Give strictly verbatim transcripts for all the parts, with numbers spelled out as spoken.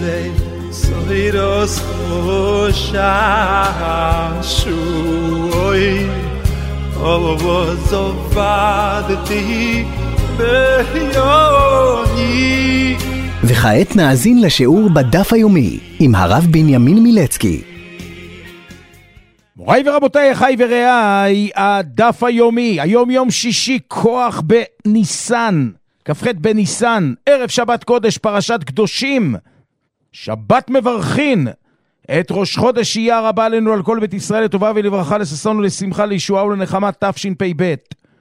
sei soiros shashui ovo zovadti beyoni. וכעת נאזין לשיעור בדף היומי עם הרב בנימין מילצקי. מוריי ורבותיי, אחי ורעיי, הדף היומי, היום יום שישי, כוח בניסן, כ"ח בניסן, ערב שבת קודש, פרשת קדושים, שבת מברכין, את ראש חודש אייר הבא עלינו על כל בית ישראל לטובה ולברכה, לששון ולשמחה, לישועה ולנחמה, תשפ"ב.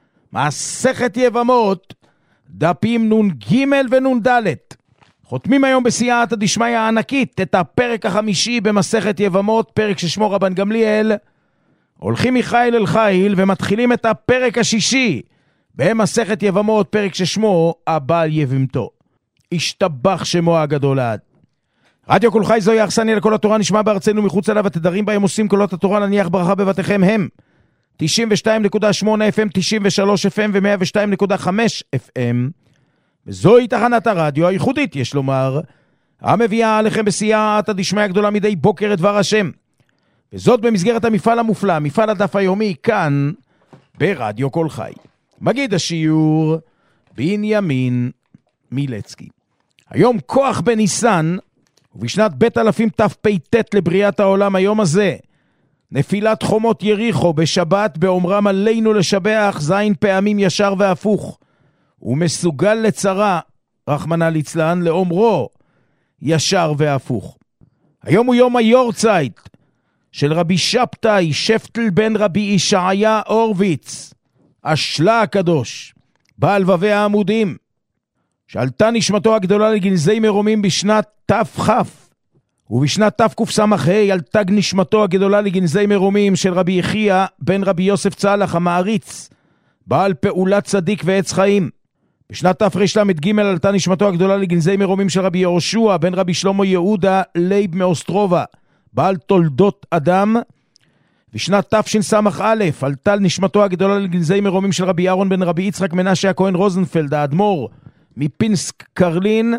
מסכת יבמות, דפים נון ג' ונון ד'. חותמים היום בסייעתא דשמיא הענקית את הפרק החמישי במסכת יבמות, פרק ששמו רבן גמליאל. הולכים מחיל אל חיל ומתחילים את הפרק השישי במסכת יבמות, פרק ששמו הבעל יבמתו. השתבח שמו הגדול עד. רדיו כל חי זוהי אכסניה לכל התורה, נשמע בארצנו מחוץ אליו, התדרים בהם עושים קולות התורה, להניח ברכה בבתיכם הם תשעים ושתיים נקודה שמונה אף אם, תשעים ושלוש אף אם ו-מאה ושתיים נקודה חמש אף אם. וזוהי תחנת הרדיו הייחודית, יש לומר, המביאה עליכם בסייעתא דשמיא הגדולה מדי בוקר את דבר השם. וזאת במסגרת המפעל המופלא, מפעל הדף היומי, כאן ברדיו כל חי. מגיד השיעור בנימין מילצקי. היום כוח בניסן, ובשנת בית אלפים תפ"ט לבריאת העולם, היום הזה, נפילת חומות יריחו בשבת, באומרם עלינו לשבח זין פעמים ישר והפוך. הוא מסוגל לצרה, רחמנא ליצלן, לאומרו ישר והפוך. היום הוא יום היורצייט של רבי שבתאי שפטל בן רבי ישעיה אורוויץ, השלה הקדוש, בעל ובי העמודים, שעלתה נשמתו הגדולה לגנזי מרומים בשנת תפ"כ, ובשנת תקס"ה עלתה נשמתו הגדולה לגנזי מרומים של רבי יחיה בן רבי יוסף צלח המעריץ, בעל פעולת צדיק ועץ חיים. בשנת תרל"ג עלתה נשמתו הגדולה לגנזי מרומים של רבי יהושע בן רבי שלמה יהודה לייב מאוסטרובה, בעל תולדות אדם. בשנת תשס"א עלתה נשמתו הגדולה לגנזי מרומים של רבי אהרון בן רבי יצחק מנשה הכהן רוזנפלד האדמו"ר מפינסק קרלין.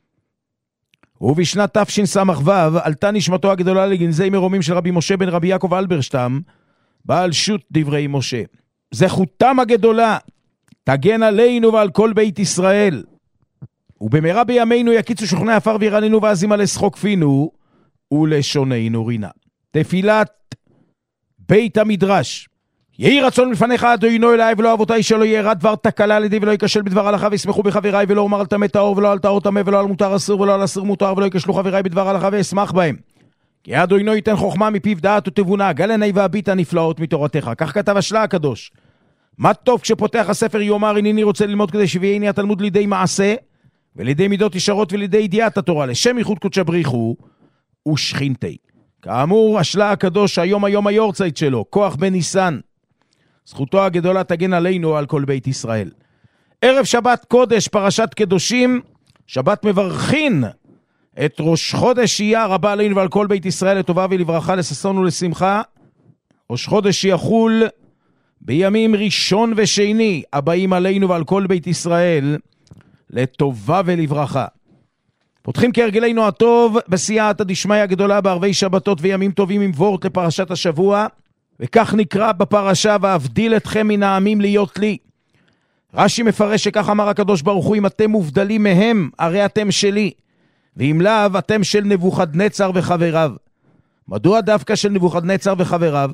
ובשנת תשס"ו עלתה נשמתו הגדולה לגנזי מרומים של רבי משה בן רבי יעקב אלברשטם, בעל שו"ת דברי משה. זכותם הגדולה תגן עלינו ועל כל בית ישראל, ובמהרה בימינו יקיצו שוכני עפר וירננו ואז ימלא שחוק פינו ולשוננו רינה. תפילת בית המדרש. יהי רצון לפניך אדוני אליי ולא אבותיי, שלא יהיה רע דבר תקלה לידי ולא יקשל בדבר הלכה, וישמחו בחבריי, ולא אומר על טמא טהור ולא על טהור טמא, ולא על מותר אסור ולא על אסור מותר, ולא יקשלו חבריי בדבר הלכה ואשמח בהם. כי אדוני ייתן חוכמה מפיו דעת ותבונה, גל עיני והביט הנפלאות מתורתך. כך כתב השלה הקדוש. מה טוב כשפותח הספר יאמר הנני רוצה ללמוד כדי שביעני התלמוד לידי מעשה ולידי מידות ישרות ולידי ידיעת התורה, לשם ייחוד קודש בריחו ושכינתי. כאמור, השלה הקדוש היום היום היורצייט שלו, כוח בניסן. זכותו הגדולה תגן עלינו על כל בית ישראל. ערב שבת קודש, פרשת קדושים, שבת מברכין את ראש חודש אייר הבא עלינו ועל כל בית ישראל לטובה ולברכה, לששון ולשמחה. ראש חודש יחול בימים ראשון ושני הבאים עלינו ועל כל בית ישראל לטובה ולברכה. פותחים כהרגלנו הטוב בסייעתא דשמיא הגדולה בערבי שבתות וימים טובים עם וורט לפרשת השבוע, וכך נקרא בפרשה, ואבדיל אתכם מן העמים להיות לי. רש"י מפרש שכך אמר הקדוש ברוך הוא, אם אתם מובדלים מהם הרי אתם שלי, ואם לאו אתם של נבוכדנצר וחבריו. מדוע דווקא של נבוכדנצר וחבריו?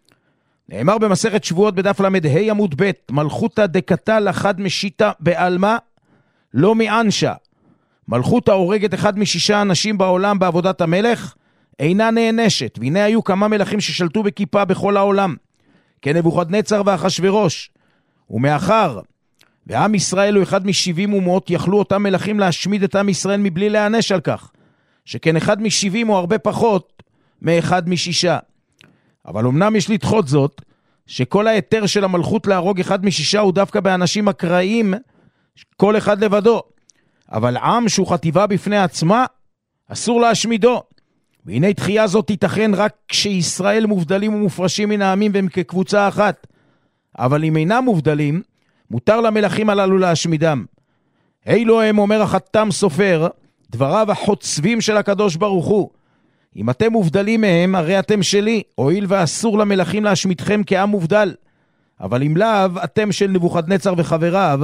נאמר במסכת שבועות בדף למד ה' עמוד ב', מלכותא דקתא לחד משיתא בעלמא לא מענשה. מלכותא הורגת אחד משישה אנשים בעולם בעבודת המלך, אינה נענשת. והנה היו כמה מלכים ששלטו בכיפה בכל העולם, כנבוכדנצר ואחשוורוש. ומאחר ועם ישראל הוא אחד משבעים אומות, יכלו אותם מלכים להשמיד את עם ישראל מבלי להענש על כך, שכן אחד משבעים הוא הרבה פחות מאחד משישה. אבל אמנם יש לדחות זאת, שכל היתר של המלכות להרוג אחד משישה הוא דווקא באנשים אקראיים, כל אחד לבדו. אבל עם שהוא חטיבה בפני עצמה, אסור להשמידו. והנה תחייה זאת תיתכן רק כשישראל מובדלים ומופרשים מן העמים והם כקבוצה אחת. אבל אם אינם מובדלים, מותר למלכים הללו להשמידם. אילו הם, אומר החתם סופר, דבריו החוצבים של הקדוש ברוך הוא. אם אתם מובדלים מהם, הרי אתם שלי, הואיל ואסור למלכים להשמידכם כעם מובדל. אבל אם לאו, אתם של נבוכדנצר וחבריו,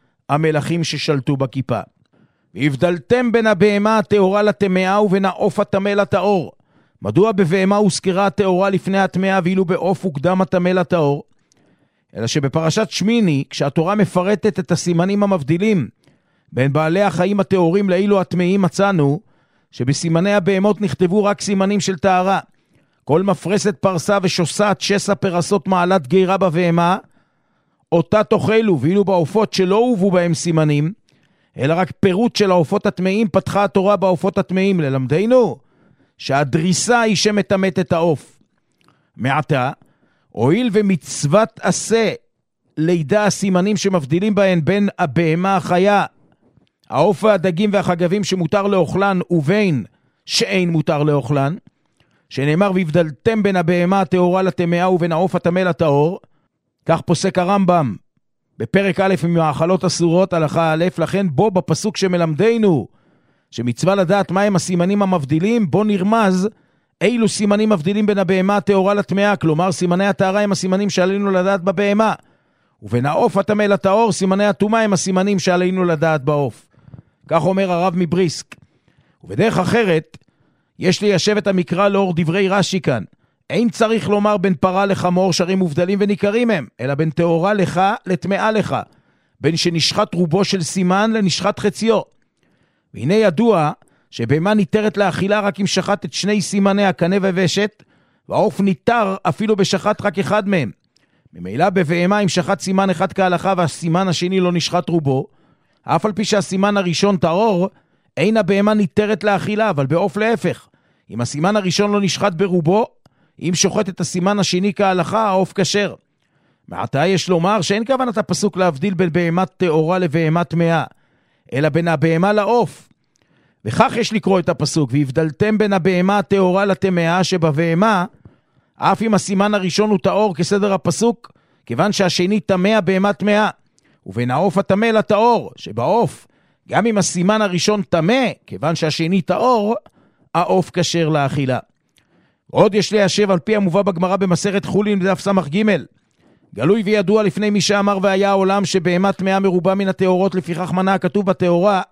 המלכים ששלטו בכיפה. והבדלתם בין הבהמה הטהורה לטמאה ובין העוף הטמא לטהור. מדוע בבהמה הוזכרה הטהורה לפני הטמאה ואילו בעוף הוקדם הטמא לטהור? אלא שבפרשת שמיני, כשהתורה מפרטת את הסימנים המבדילים בין בעלי החיים הטהורים לאילו הטמאים, מצאנו שבסימני הבהמות נכתבו רק סימנים של טהרה. כל מפרסת פרסה ושוסת שסע פרסות מעלת גירה בבהמה, אותה תאכלו, ואילו בעופות שלא הובאו בהם סימנים, אלא רק פירוט של העופות הטמאים, פתחה התורה בעופות הטמאים ללמדנו שהדריסה היא שמטמאת את העוף. מעתה, הואיל ומצוות עשה לידע הסימנים שמבדילים בהן בין הבהמה החיה, העוף והדגים והחגבים שמותר לאוכלן ובין שאין מותר לאוכלן, שנאמר והבדלתם בין הבהמה הטהורה לטמאה ובין העוף הטמא לטהור, כך פוסק הרמב"ם בפרק א' עם האכלות אסורות הלכה א', לכן בו בפסוק שמלמדנו שמצווה לדעת מהם הסימנים המבדילים, בו נרמז אילו סימנים מבדילים בין הבהמה הטהורה לטמאה, כלומר סימני הטהרה הם הסימנים שעלינו לדעת בבהמה, ובין העוף הטמא לטהור סימני הטומאה הם הסימנים שעלינו לדעת בעוף. כך אומר הרב מבריסק. ובדרך אחרת יש ליישב את המקרא לאור דברי רש"י כאן. אין צריך לומר בין פרה לחמור שרים מובדלים וניכרים הם, אלא בין טהורה לך לטמאה לך, בין שנשחט רובו של סימן לנשחט חציו. והנה ידוע שבהמה ניתרת לאכילה רק אם שחט את שני סימני הקנה ובשת, והעוף ניתר אפילו בשחט רק אחד מהם. ממילא בבהמה אם שחט סימן אחד כהלכה והסימן השני לא נשחט רובו, אף על פי שהסימן הראשון טהור, אין הבהמה ניתרת לאכילה, אבל בעוף להפך. אם הסימן הראשון לא נשחט ברובו, אם שוחט את הסימן השני כהלכה, העוף כשר. מעתה יש לומר שאין כוונת הפסוק להבדיל בין בהמה טהורה לבהמה טמאה, אלא בין הבהמה לעוף. וכך יש לקרוא את הפסוק, והבדלתם בין הבהמה הטהורה לטמאה, שבבהמה, אף אם הסימן הראשון הוא טהור כסדר הפסוק, כיוון שהשני טמא בהמה טמאה, ובין העוף הטמא לטהור, שבעוף, גם אם הסימן הראשון טמא, כיוון שהשני טהור, העוף כשר לאכילה. עוד יש ליישב על פי המובא בגמרא במסכת חולין בדף סמך ג', גלוי וידוע לפני מי שאמר והיה העולם שבהמה טמאה מרובה מן הטהורות, לפיכך מנה הכתוב בטהורה,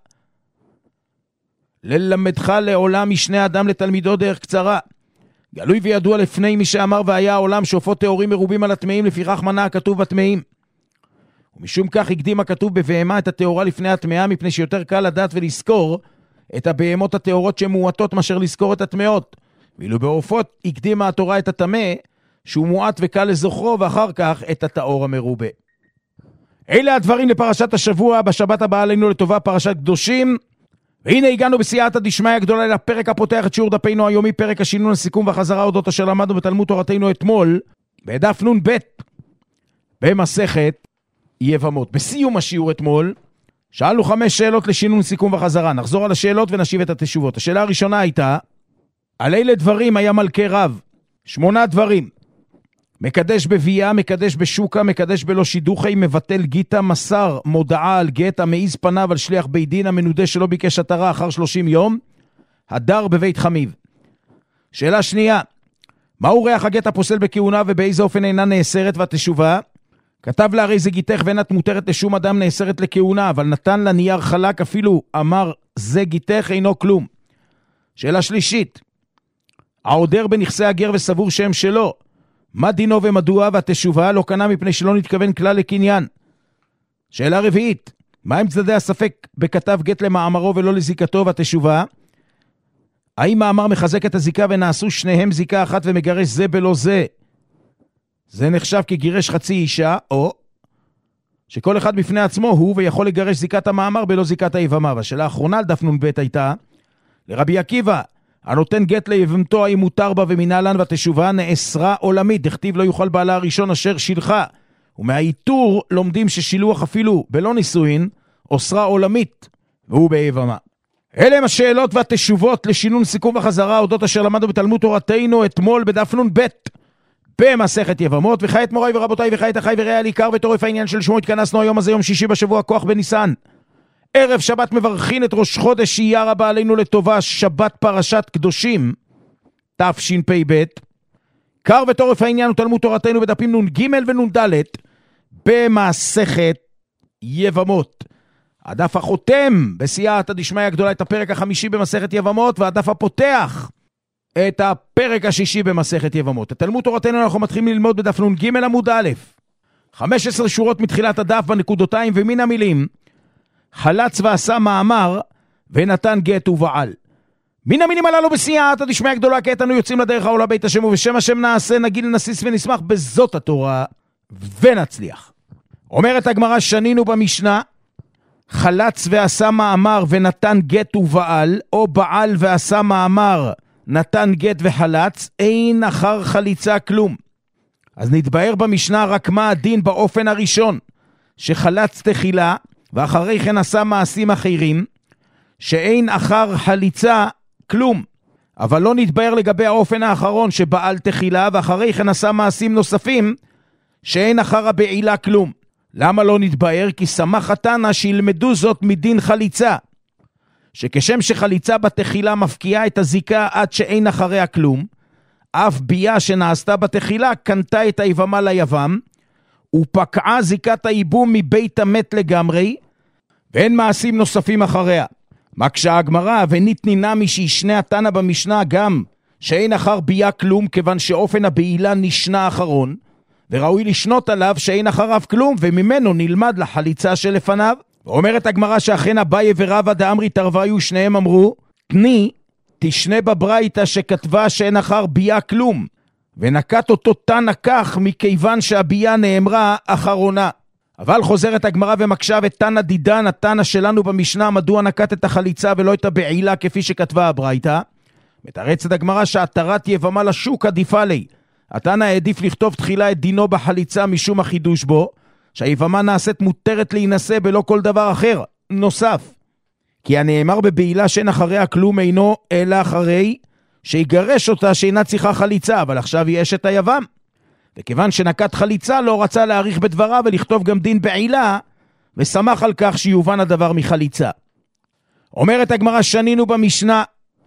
ללמדך לעולם משני אדם לתלמידו דרך קצרה. גלוי וידוע לפני מי שאמר והיה העולם שעופות טהורים מרובים על הטמאים, לפיכך מנה הכתוב בטמאים. ומשום כך הקדים הכתוב בבהמה את הטהורה לפני הטמאה, מפני שיותר קל לדעת ולזכור את הבהמות הטהורות שמועטות מאשר לזכור את הטמאות. ואילו בעופות הקדימה התורה את הטמא שהוא מועט וקל לזוכרו, ואחר כך את הטהור המרובה. אלה הדברים לפרשת השבוע. בשבת הבאה עלינו לטובה פרשת קדושים. והנה הגענו בסייעתא דשמיא הגדולה לפרק הפותח את שיעור דפינו היומי, פרק השינון, הסיכום והחזרה אודות אשר למדנו בתלמוד תורתנו אתמול בדף נ"ב במסכת יבמות. בסיום השיעור אתמול שאלנו חמש שאלות לשינון, סיכום וחזרה. נחזור על השאלות ונשיב את התשובות. השאלה הראשונה הייתה, על אילו דברים היה מלכי רב? שמונה דברים: מקדש בביאה, מקדש בשוקה, מקדש בלא שידוכי, מבטל גיטה, מסר מודעה על גט, המעיז פניו על שליח בית דין, המנודה שלא ביקש התרה אחר שלושים יום, הדר בבית חמיב. שאלה שנייה, מהו ריח הגט הפוסל בכהונה ובאיזה אופן אינה נאסרת והתשובה? כתב לה הרי זה גיתך ואינה מותרת לשום אדם, נאסרת לכהונה, אבל נתן לה נייר חלק, אפילו אמר זה גיתך אינו כלום. שאלה שלישית, העודר בנכסי הגר וסבור שם שלו, מה דינו ומדוע? והתשובה לא קנה מפני שלא נתכוון כלל לקניין. שאלה רביעית, מה הם צדדי הספק בכתב גט למאמרו ולא לזיקתו? והתשובה, האם מאמר מחזק את הזיקה ונעשו שניהם זיקה אחת ומגרש זה בלא זה, זה נחשב כגירש חצי אישה, או שכל אחד בפני עצמו הוא ויכול לגרש זיקת המאמר בלא זיקת היבמה? והשאלה האחרונה על דף נ"ב הייתה, לרבי עקיבא, הנותן גט ליבמתו האם מותר בה ומנהלן? והתשובה, נאסרה עולמית, דכתיב לא יוכל בעלה הראשון אשר שילחה. ומהאיתור לומדים ששילוח אפילו בלא נישואין אוסרה עולמית והוא ביבמה. אלה הם השאלות והתשובות לשינון, סיכום וחזרה אודות אשר למדנו בתלמוד תורתנו אתמול בדף נ"ב במסכת יבמות. וכעת מוריי ורבותיי, וכעת אחי ורעי, על עיקר וטורף העניין של שמו התכנסנו היום הזה, יום שישי בשבוע, כוח בניסן, ערב שבת מברכין את ראש חודש שיהיה רבה עלינו לטובה, שבת פרשת קדושים, תשפ"ב. קר וטורף העניין ותלמוד תורתנו בדפים נ"ג ונ"ד במסכת יבמות. הדף החותם בסייעתא דשמיא הגדולה את הפרק החמישי במסכת יבמות, והדף הפותח את הפרק השישי במסכת יבמות. התלמוד תורתנו אנחנו מתחילים ללמוד בדף נ"ג עמוד א', חמש עשרה שורות מתחילת הדף בנקודותיים, ומן המילים חלץ ועשה מאמר ונתן גט ובעל. מן המילים הללו בסייעתא דשמיא הגדולה כעת אנו יוצאים לדרך העולה בית השם, ובשם השם נעשה נגיל נסיס ונשמח בזאת התורה ונצליח. אומרת הגמרא, שנינו במשנה חלץ ועשה מאמר ונתן גט ובעל, או בעל ועשה מאמר נתן גט וחלץ, אין אחר חליצה כלום. אז נתבהר במשנה רק מה הדין באופן הראשון, שחלץ תחילה ואחרי כן עשה מעשים אחרים, שאין אחר חליצה כלום. אבל לא נתבהר לגבי האופן האחרון, שבעל תחילה ואחרי כן עשה מעשים נוספים, שאין אחר הבעילה כלום. למה לא נתבהר? כי שמח התנא שילמדו זאת מדין חליצה, שכשם שחליצה בתחילה מפקיעה את הזיקה עד שאין אחריה כלום, אף בייה שנעשתה בתחילה קנתה את היבמה ליבם, ופקעה זיקת הייבום מבית המת לגמרי, ואין מעשים נוספים אחריה. מקשה הגמרא, וניתני נמי שישנה התנא במשנה גם שאין אחר בייה כלום, כיוון שאופן הבעילה נשנה אחרון, וראוי לשנות עליו שאין אחריו כלום, וממנו נלמד לחליצה שלפניו. ואומרת הגמרא שאכן אביי ורבא דאמרי תרוויו, שניהם אמרו תני תשנה בברייתא שכתבה שאין אחר בייה כלום, ונקט אותו תנא כך מכיוון שהבייה נאמרה אחרונה. אבל חוזרת הגמרא ומקשה ותנא דידן, התנא שלנו במשנה, מדוע נקט את החליצה ולא את הבעילה כפי שכתבה הברייתא? מתרצת הגמרא שהתרת יבמה לשוק עדיפה לי. התנא העדיף לכתוב תחילה את דינו בחליצה משום החידוש בו, שהיבמה נעשית מותרת להינשא בלא כל דבר אחר נוסף. כי הנאמר בבעילה שאין אחריה כלום אינו אלא אחרי שיגרש אותה שאינה צריכה חליצה, אבל עכשיו היא אשת היבם. וכיוון שנקט חליצה לא רצה להאריך בדברה ולכתוב גם דין בעילה, ושמח על כך שיובן הדבר מחליצה. אומרת הגמרא, שנינו במשנה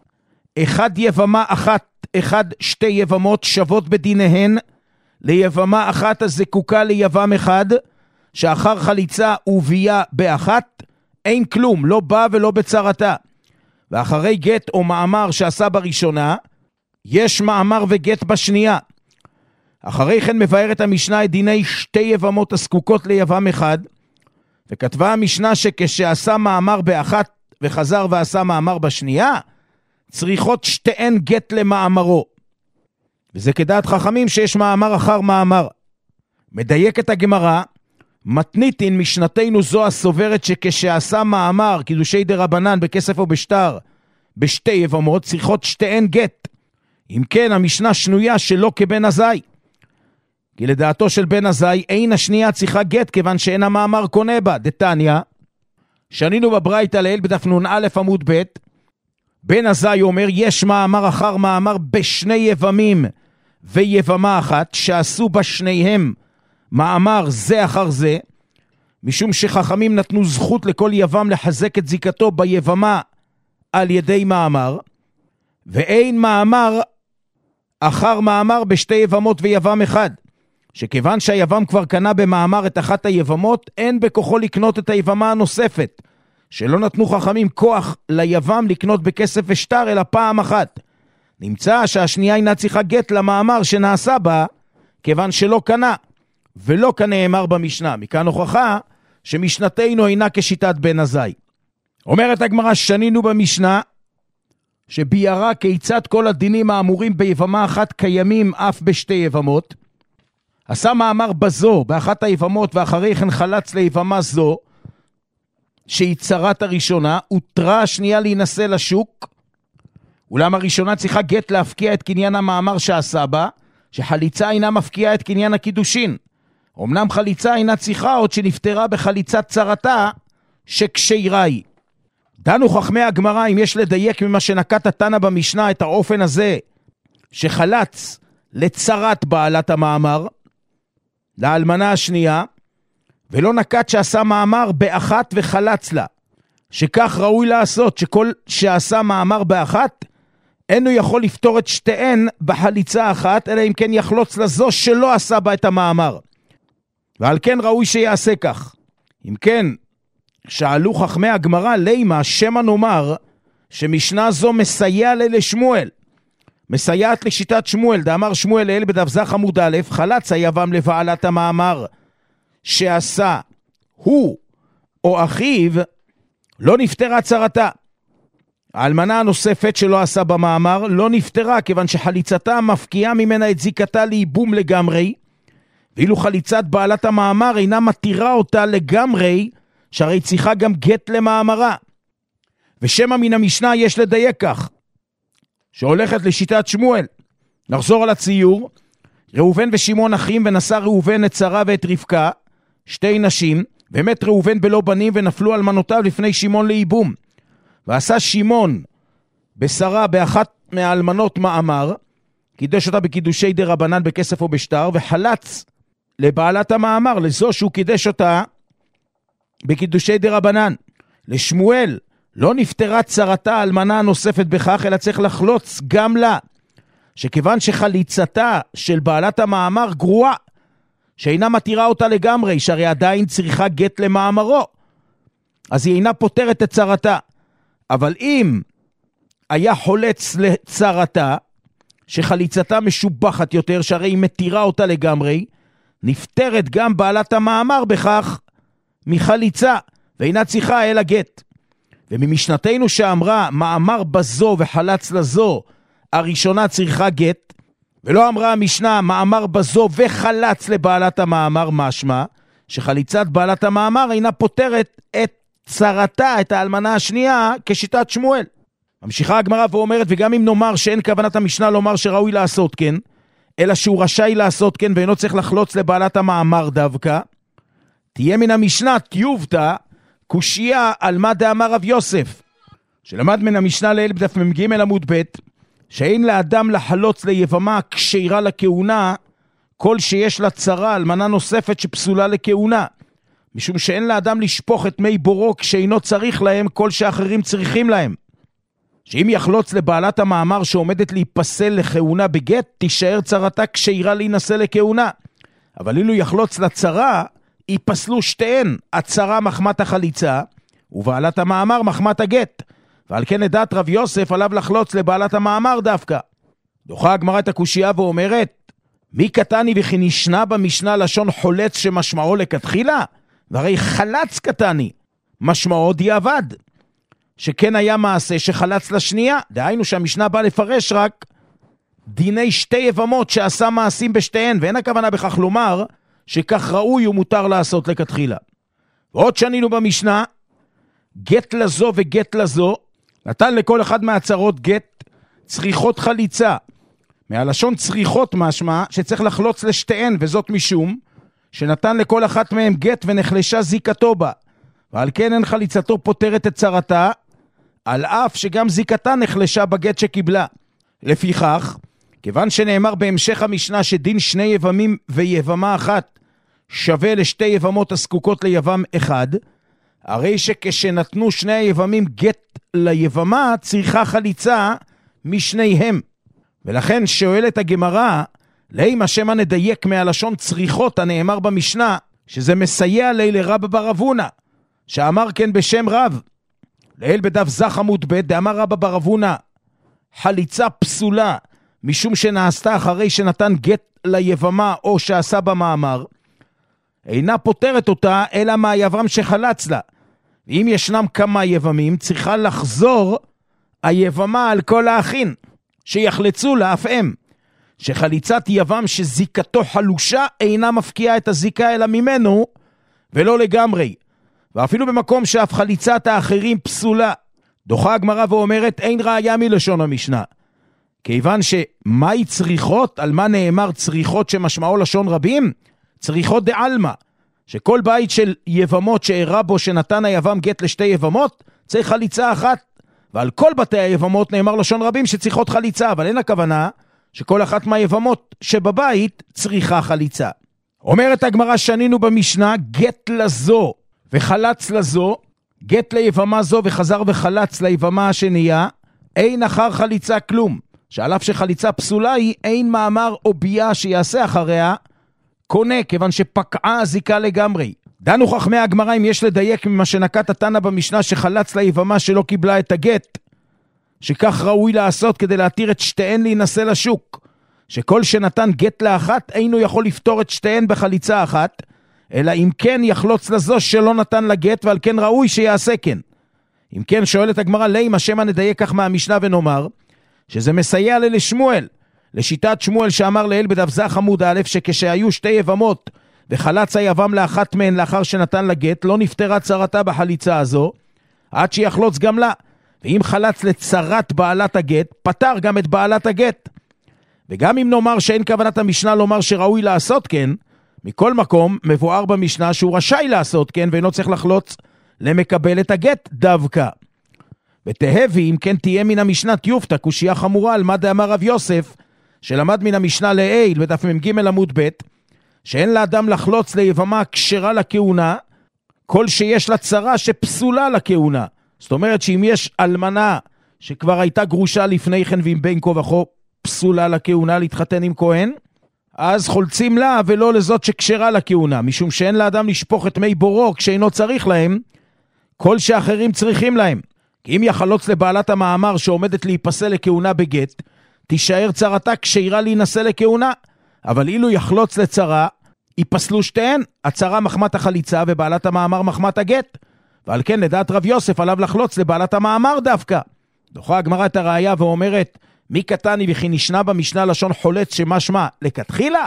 אחד יבמה אחת, אחד שתי יבמות שוות בדיניהן, ליבמה אחת הזקוקה ליבם אחד, שאחר חליצה ובייה באחת, אין כלום, לא בא ולא בצרתה. ואחרי גט או מאמר שעשה בראשונה, יש מאמר וגט בשנייה. אחרי כן מבארת המשנה את דיני שתי יבמות הזקוקות ליבם אחד, וכתבה המשנה שכשעשה מאמר באחת וחזר ועשה מאמר בשנייה, צריכות שתיהן גט למאמרו. וזה כדעת חכמים שיש מאמר אחר מאמר. מדייקת הגמרא, מתניתין משנתנו זו הסוברת שכשעשה מאמר קידושי דרבנן בכסף או בשטר בשתי יבמות, צריכות שתיהן גט. אם כן המשנה שנויה שלא כבן עזאי, כי לדעתו של בן עזאי אין השנייה צריכה גט, כיוון שאין המאמר קונה בה. דתניא, שנינו בברייתא לעיל בדף נ"א עמוד ב', בן עזאי אומר יש מאמר אחר מאמר בשני יבמים ויבמה אחת, שעשו בשניהם מאמר זה אחר זה, משום שחכמים נתנו זכות לכל יבם לחזק את זיקתו ביבמה על ידי מאמר, ואין מאמר אחר מאמר בשתי יבמות ויבם אחד, שכיוון שהיבם כבר קנה במאמר את אחת היבמות, אין בכוחו לקנות את היבמה הנוספת, שלא נתנו חכמים כוח ליבם לקנות בכסף ושטר אלא פעם אחת. נמצא שהשנייה אינה צריכה גט למאמר שנעשה בה, כיוון שלא קנה, ולא כנאמר במשנה. מכאן הוכחה שמשנתנו אינה כשיטת בן עזאי. אומרת הגמרא, שנינו במשנה שביארה כיצד כל הדינים האמורים ביבמה אחת קיימים אף בשתי יבמות. עשה מאמר בזו באחת היבמות, ואחרי כן חלץ ליבמה זו שהיא צרת הראשונה, ותרה השנייה להינשא לשוק, אולם הראשונה צריכה גט להפקיע את קניין המאמר שעשה בה, שחליצה אינה מפקיעה את קניין הקידושין. אמנם חליצה אינה צריכה עוד שנפטרה בחליצת צרתה שכשרה היא. דנו חכמי הגמרא אם יש לדייק ממה שנקט התנא במשנה את האופן הזה, שחלץ לצרת בעלת המאמר, לאלמנה השנייה, ולא נקט שעשה מאמר באחת וחלץ לה. שכך ראוי לעשות, שכל שעשה מאמר באחת, אינו יכול לפתור את שתיהן בחליצה אחת, אלא אם כן יחלוץ לזו שלא עשה בה את המאמר. ועל כן ראוי שיעשה כך. אם כן, שאלו חכמי הגמרא, לימה, שמה נאמר, שמשנה זו מסייע לשמואל. מסייעת לשיטת שמואל, דאמר שמואל לאל בדף זך עמוד א', חלץ היבם לבעלת המאמר, שעשה הוא או אחיו, לא נפטרה צרתה. האלמנה הנוספת שלא עשה במאמר לא נפטרה, כיוון שחליצתה מפקיעה ממנה את זיקתה לייבום לגמרי, ואילו חליצת בעלת המאמר אינה מתירה אותה לגמרי, שהרי צריכה גם גט למאמרה. ושמה מן המשנה יש לדייק כך, שהולכת לשיטת שמואל. נחזור על הציור. ראובן ושמעון אחים, ונשא ראובן את שרה ואת רבקה, שתי נשים, ומת ראובן בלא בנים, ונפלו אלמנותיו לפני שמעון לייבום. ועשה שמעון בשרה באחת מהאלמנות מאמר, קידש אותה בקידושי דרבנן בכסף או בשטר, וחלץ לבעלת המאמר, לזו שהוא קידש אותה בקידושי דרבנן. לשמואל לא נפטרה צרתה האלמנה הנוספת בכך, אלא צריך לחלוץ גם לה, שכיוון שחליצתה של בעלת המאמר גרועה, שאינה מתירה אותה לגמרי, שהרי עדיין צריכה גט למאמרו, אז היא אינה פותרת את צרתה. אבל אם היה חולץ לצרתה, שחליצתה משובחת יותר, שהרי היא מתירה אותה לגמרי, נפטרת גם בעלת המאמר בכך מחליצה, ואינה צריכה אלא גט. וממשנתנו שאמרה מאמר בזו וחלץ לזו, הראשונה צריכה גט, ולא אמרה המשנה מאמר בזו וחלץ לבעלת המאמר, משמע שחליצת בעלת המאמר אינה פותרת את צרתה, את האלמנה השנייה, כשיטת שמואל. ממשיכה הגמרא ואומרת, וגם אם נאמר שאין כוונת המשנה לומר שראוי לעשות כן, אלא שהוא רשאי לעשות כן ואינו צריך לחלוץ לבעלת המאמר דווקא, תהיה מן המשנה תיובתא קושיה על מה דאמר רב יוסף, שלמד מן המשנה לאל בדף מ"ג עמוד ב', שאין לאדם לחלוץ ליבמה כשירה לכהונה, כל שיש לה צרה אלמנה נוספת שפסולה לכהונה, משום שאין לאדם לשפוך את מי בורו כשאינו צריך להם כל שאחרים צריכים להם. שאם יחלוץ לבעלת המאמר שעומדת להיפסל לכהונה בגט, תישאר צרתה כשירה להינשא לכהונה. אבל אילו יחלוץ לצרה, ייפסלו שתיהן, הצרה מחמת החליצה, ובעלת המאמר מחמת הגט. ועל כן לדעת רב יוסף עליו לחלוץ לבעלת המאמר דווקא. דוחה הגמרא את הקושיה ואומרת, מי קטני וכי נשנה במשנה לשון חולץ שמשמעו לכתחילה? והרי חלץ קטני, משמעו דיעבד. שכן היה מעשה שחלץ לשנייה, דהיינו שהמשנה באה לפרש רק דיני שתי יבמות שעשה מעשים בשתיהן, ואין הכוונה בכך לומר שכך ראוי ומותר לעשות לכתחילה. ועוד שנינו במשנה, גט לזו וגט לזו, נתן לכל אחד מהצרות גט צריכות חליצה. מהלשון צריכות משמע שצריך לחלוץ לשתיהן, וזאת משום שנתן לכל אחת מהם גט ונחלשה זיקתו בה, ועל כן אין חליצתו פותרת את צרתה, על אף שגם זיקתה נחלשה בגט שקיבלה. לפיכך, כיוון שנאמר בהמשך המשנה שדין שני יבמים ויבמה אחת שווה לשתי יבמות הסקוקות ליבם אחד, הרי שכשנתנו שני היבמים גט ליבמה, צריכה חליצה משניהם. ולכן שואלת הגמרא, לאם השמה נדייק מהלשון צריכות הנאמר במשנה, שזה מסייע לי לרב בר אבונה, שאמר כן בשם רב. לאל בדף זך עמוד ב', דאמר רב בר אבונה, חליצה פסולה, משום שנעשתה אחרי שנתן גט ליבמה או שעשה במאמר, אינה פותרת אותה אלא מהיבם שחלץ לה. ואם ישנם כמה יבמים, צריכה לחזור היבמה על כל האחים, שיחלצו לה אף הם. שחליצת יבם שזיקתו חלושה אינה מפקיעה את הזיקה אלא ממנו, ולא לגמרי. ואפילו במקום שאף חליצת האחרים פסולה. דוחה הגמרא ואומרת, אין ראיה מלשון המשנה. כיוון שמהי צריכות, על מה נאמר צריכות שמשמעו לשון רבים? צריכות דעלמא, שכל בית של יבמות שאירע בו שנתן היבם גט לשתי יבמות, צריך חליצה אחת. ועל כל בתי היבמות נאמר לשון רבים שצריכות חליצה, אבל אין הכוונה שכל אחת מהיבמות שבבית צריכה חליצה. אומרת הגמרא שנינו במשנה, גט לזו וחלץ לזו, גט ליבמה זו וחזר וחלץ ליבמה השנייה, אין אחר חליצה כלום. שעל אף שחליצה פסולה היא, אין מאמר או בייה שיעשה אחריה, קונה, כיוון שפקעה הזיקה לגמרי. דנו חכמי הגמרא אם יש לדייק ממה שנקט התנא במשנה שחלץ ליבמה שלא קיבלה את הגט, שכך ראוי לעשות כדי להתיר את שתיהן להינשא לשוק, שכל שנתן גט לאחת אינו יכול לפתור את שתיהן בחליצה אחת, אלא אם כן יחלוץ לזו שלא נתן לגט, ועל כן ראוי שיעשה כן. אם כן שואלת הגמרא, לימה שמא נדייק כך מהמשנה ונאמר, שזה מסייע ללשמואל, לשיטת שמואל שאמר לאל בדף זך עמוד א', שכשהיו שתי יבמות וחלץ היבם לאחת מהן לאחר שנתן לגט, לא נפטרה צרתה בחליצה הזו, עד שיחלוץ גם לה. ואם חלץ לצרת בעלת הגט, פטר גם את בעלת הגט. וגם אם נאמר שאין כוונת המשנה לומר שראוי לעשות כן, מכל מקום מבואר במשנה שהוא רשאי לעשות כן, ואינו צריך לחלוץ למקבל את הגט דווקא. ותהבי, אם כן תהיה מן המשנה תיופתא, קושיה חמורה על מה דאמר רב יוסף, שלמד מן המשנה לעיל בדף מ"ג עמוד ב', שאין לאדם לחלוץ ליבמה כשרה לכהונה, כל שיש לה צרה שפסולה לכהונה. זאת אומרת שאם יש אלמנה שכבר הייתה גרושה לפני כן ועם בין כה וכה פסולה לכהונה להתחתן עם כהן, אז חולצים לה ולא לזאת שכשרה לכהונה, משום שאין לאדם לשפוך את מי בורו כשאינו צריך להם, כל שאחרים צריכים להם. כי אם יחלוץ לבעלת המאמר שעומדת להיפסל לכהונה בגט, תישאר צרתה כשאירה להינשא לכהונה, אבל אילו יחלוץ לצרה, ייפסלו שתיהן, הצרה מחמת החליצה ובעלת המאמר מחמת הגט, ועל כן לדעת רב יוסף עליו לחלוץ לבעלת המאמר דווקא. דוחה הגמרא את הראיה ואומרת, מי קטני וכי נשנה במשנה לשון חולץ שמשמע לכתחילה?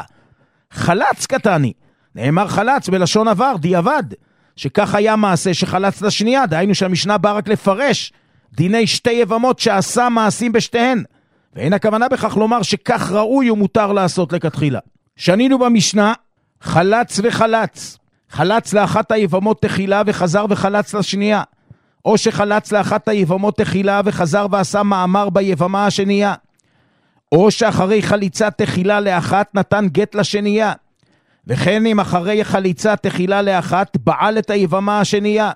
חלץ קטני, נאמר חלץ בלשון עבר, דיעבד, שכך היה מעשה שחלץ לשנייה, דהיינו שהמשנה באה רק לפרש דיני שתי יבמות שעשה מעשים בשתיהן, ואין הכוונה בכך לומר שכך ראוי ומותר לעשות לכתחילה. שנינו במשנה, חלץ וחלץ, חלץ לאחת היבמות תחילה וחזר וחלץ לשנייה, או שחלץ לאחת היבמות תחילה וחזר ועשה מאמר ביבמה השנייה, או שאחרי חליצה תחילה לאחת נתן גט לשנייה, וכן אם אחרי חליצה תחילה לאחת בעל את היבמה השנייה,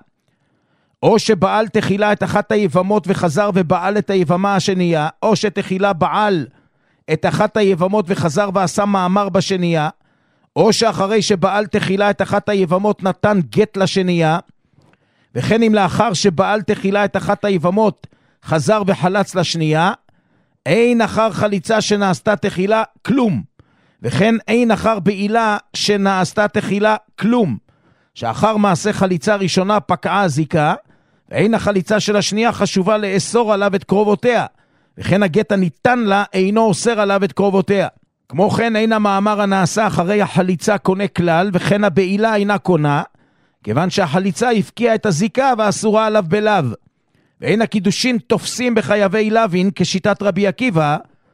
או שבעל תחילה את אחת היבמות וחזר ובעל את היבמה השנייה, או שתחילה בעל את אחת היבמות וחזר ועשה מאמר בשנייה, או שאחרי שבעל תחילה את אחת היבמות נתן גט לשנייה, וכן אם לאחר שבעל תחילה את אחת היבמות חזר וחלץ לשנייה, אין אחר חליצה שנעשתה תחילה כלום, וכן אין אחר בעילה שנעשתה תחילה כלום, שאחר מעשה חליצה ראשונה פקעה הזיקה, ואין החליצה של השנייה חשובה לאסור עליו את קרובותיה, וכן הגט הניתן לה אינו אוסר עליו את קרובותיה. כמו כן אין המאמר הנעשה אחרי החליצה קונה כלל, וכן הבעילה אינה קונה, כיוון שהחליצה הפקיעה את הזיקה ואסורה עליו בלאו. ואין הקידושין תופסים בחייבי לוין כשיטת רבי עקיבא,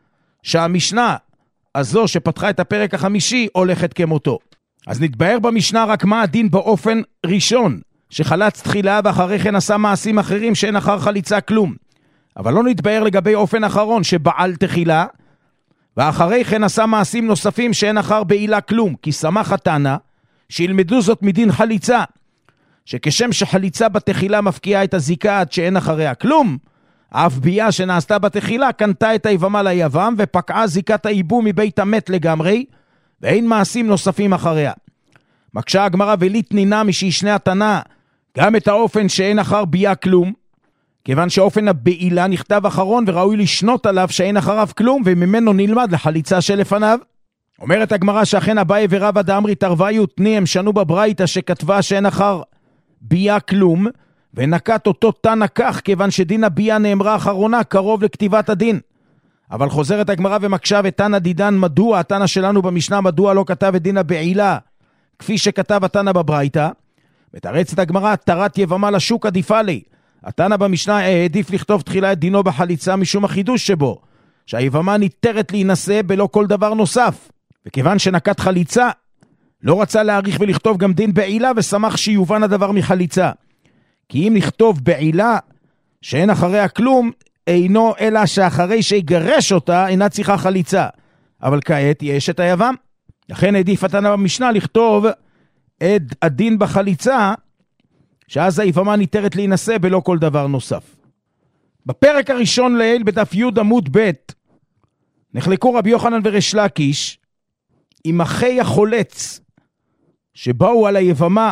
שהמשנה הזו שפתחה את הפרק החמישי הולכת כמותו. אז נתבהר במשנה רק מה הדין באופן ראשון, שחלץ תחילה ואחרי כן עשה מעשים אחרים שאין אחר חליצה כלום. אבל לא נתבהר לגבי אופן אחרון שבעל תחילה, ואחרי כן עשה מעשים נוספים שאין אחר בעילה כלום, כי שמח התנא שילמדו זאת מדין חליצה, שכשם שחליצה בתחילה מפקיעה את הזיקה עד שאין אחריה כלום, אף בייה שנעשתה בתחילה קנתה את היבמה ליבם ופקעה זיקת האיבום מבית המת לגמרי, ואין מעשים נוספים אחריה. מקשה הגמרא וליתנינה משישנה התנא גם את האופן שאין אחר בייה כלום, כיוון שאופן הבעילה נכתב אחרון וראוי לשנות עליו שאין אחריו כלום, וממנו נלמד לחליצה שלפניו. אומרת הגמרא שאכן אביי ורבא דאמרי תרוויו תני הם שנו בברייתא שכתבה שאין אחר בייה כלום, ונקט אותו תנא כך, כיוון שדין הבייה נאמרה אחרונה קרוב לכתיבת הדין. אבל חוזרת הגמרא ומקשה ותנא דידן מדוע, התנא שלנו במשנה מדוע לא כתב את דין הבעילה כפי שכתב התנא בברייתא. מתרצת הגמרא תרת יבמה לשוק עדיפה לי, התנא במשנה העדיף לכתוב תחילה את דינו בחליצה משום החידוש שבו, שהיבמה ניתרת להינשא בלא כל דבר נוסף, וכיוון שנקט חליצה לא רצה להאריך ולכתוב גם דין בעילה, ושמח שיובן הדבר מחליצה. כי אם נכתוב בעילה שאין אחריה כלום, אינו אלא שאחרי שיגרש אותה אינה צריכה חליצה, אבל כעת יש את היבם. לכן העדיף התנא במשנה לכתוב את הדין בחליצה שאז היבמה ניתרת להינשא בלא כל דבר נוסף. בפרק הראשון לעיל בדף י' עמוד ב' נחלקו רבי יוחנן וריש לקיש עם אחי החולץ שבאו על היבמה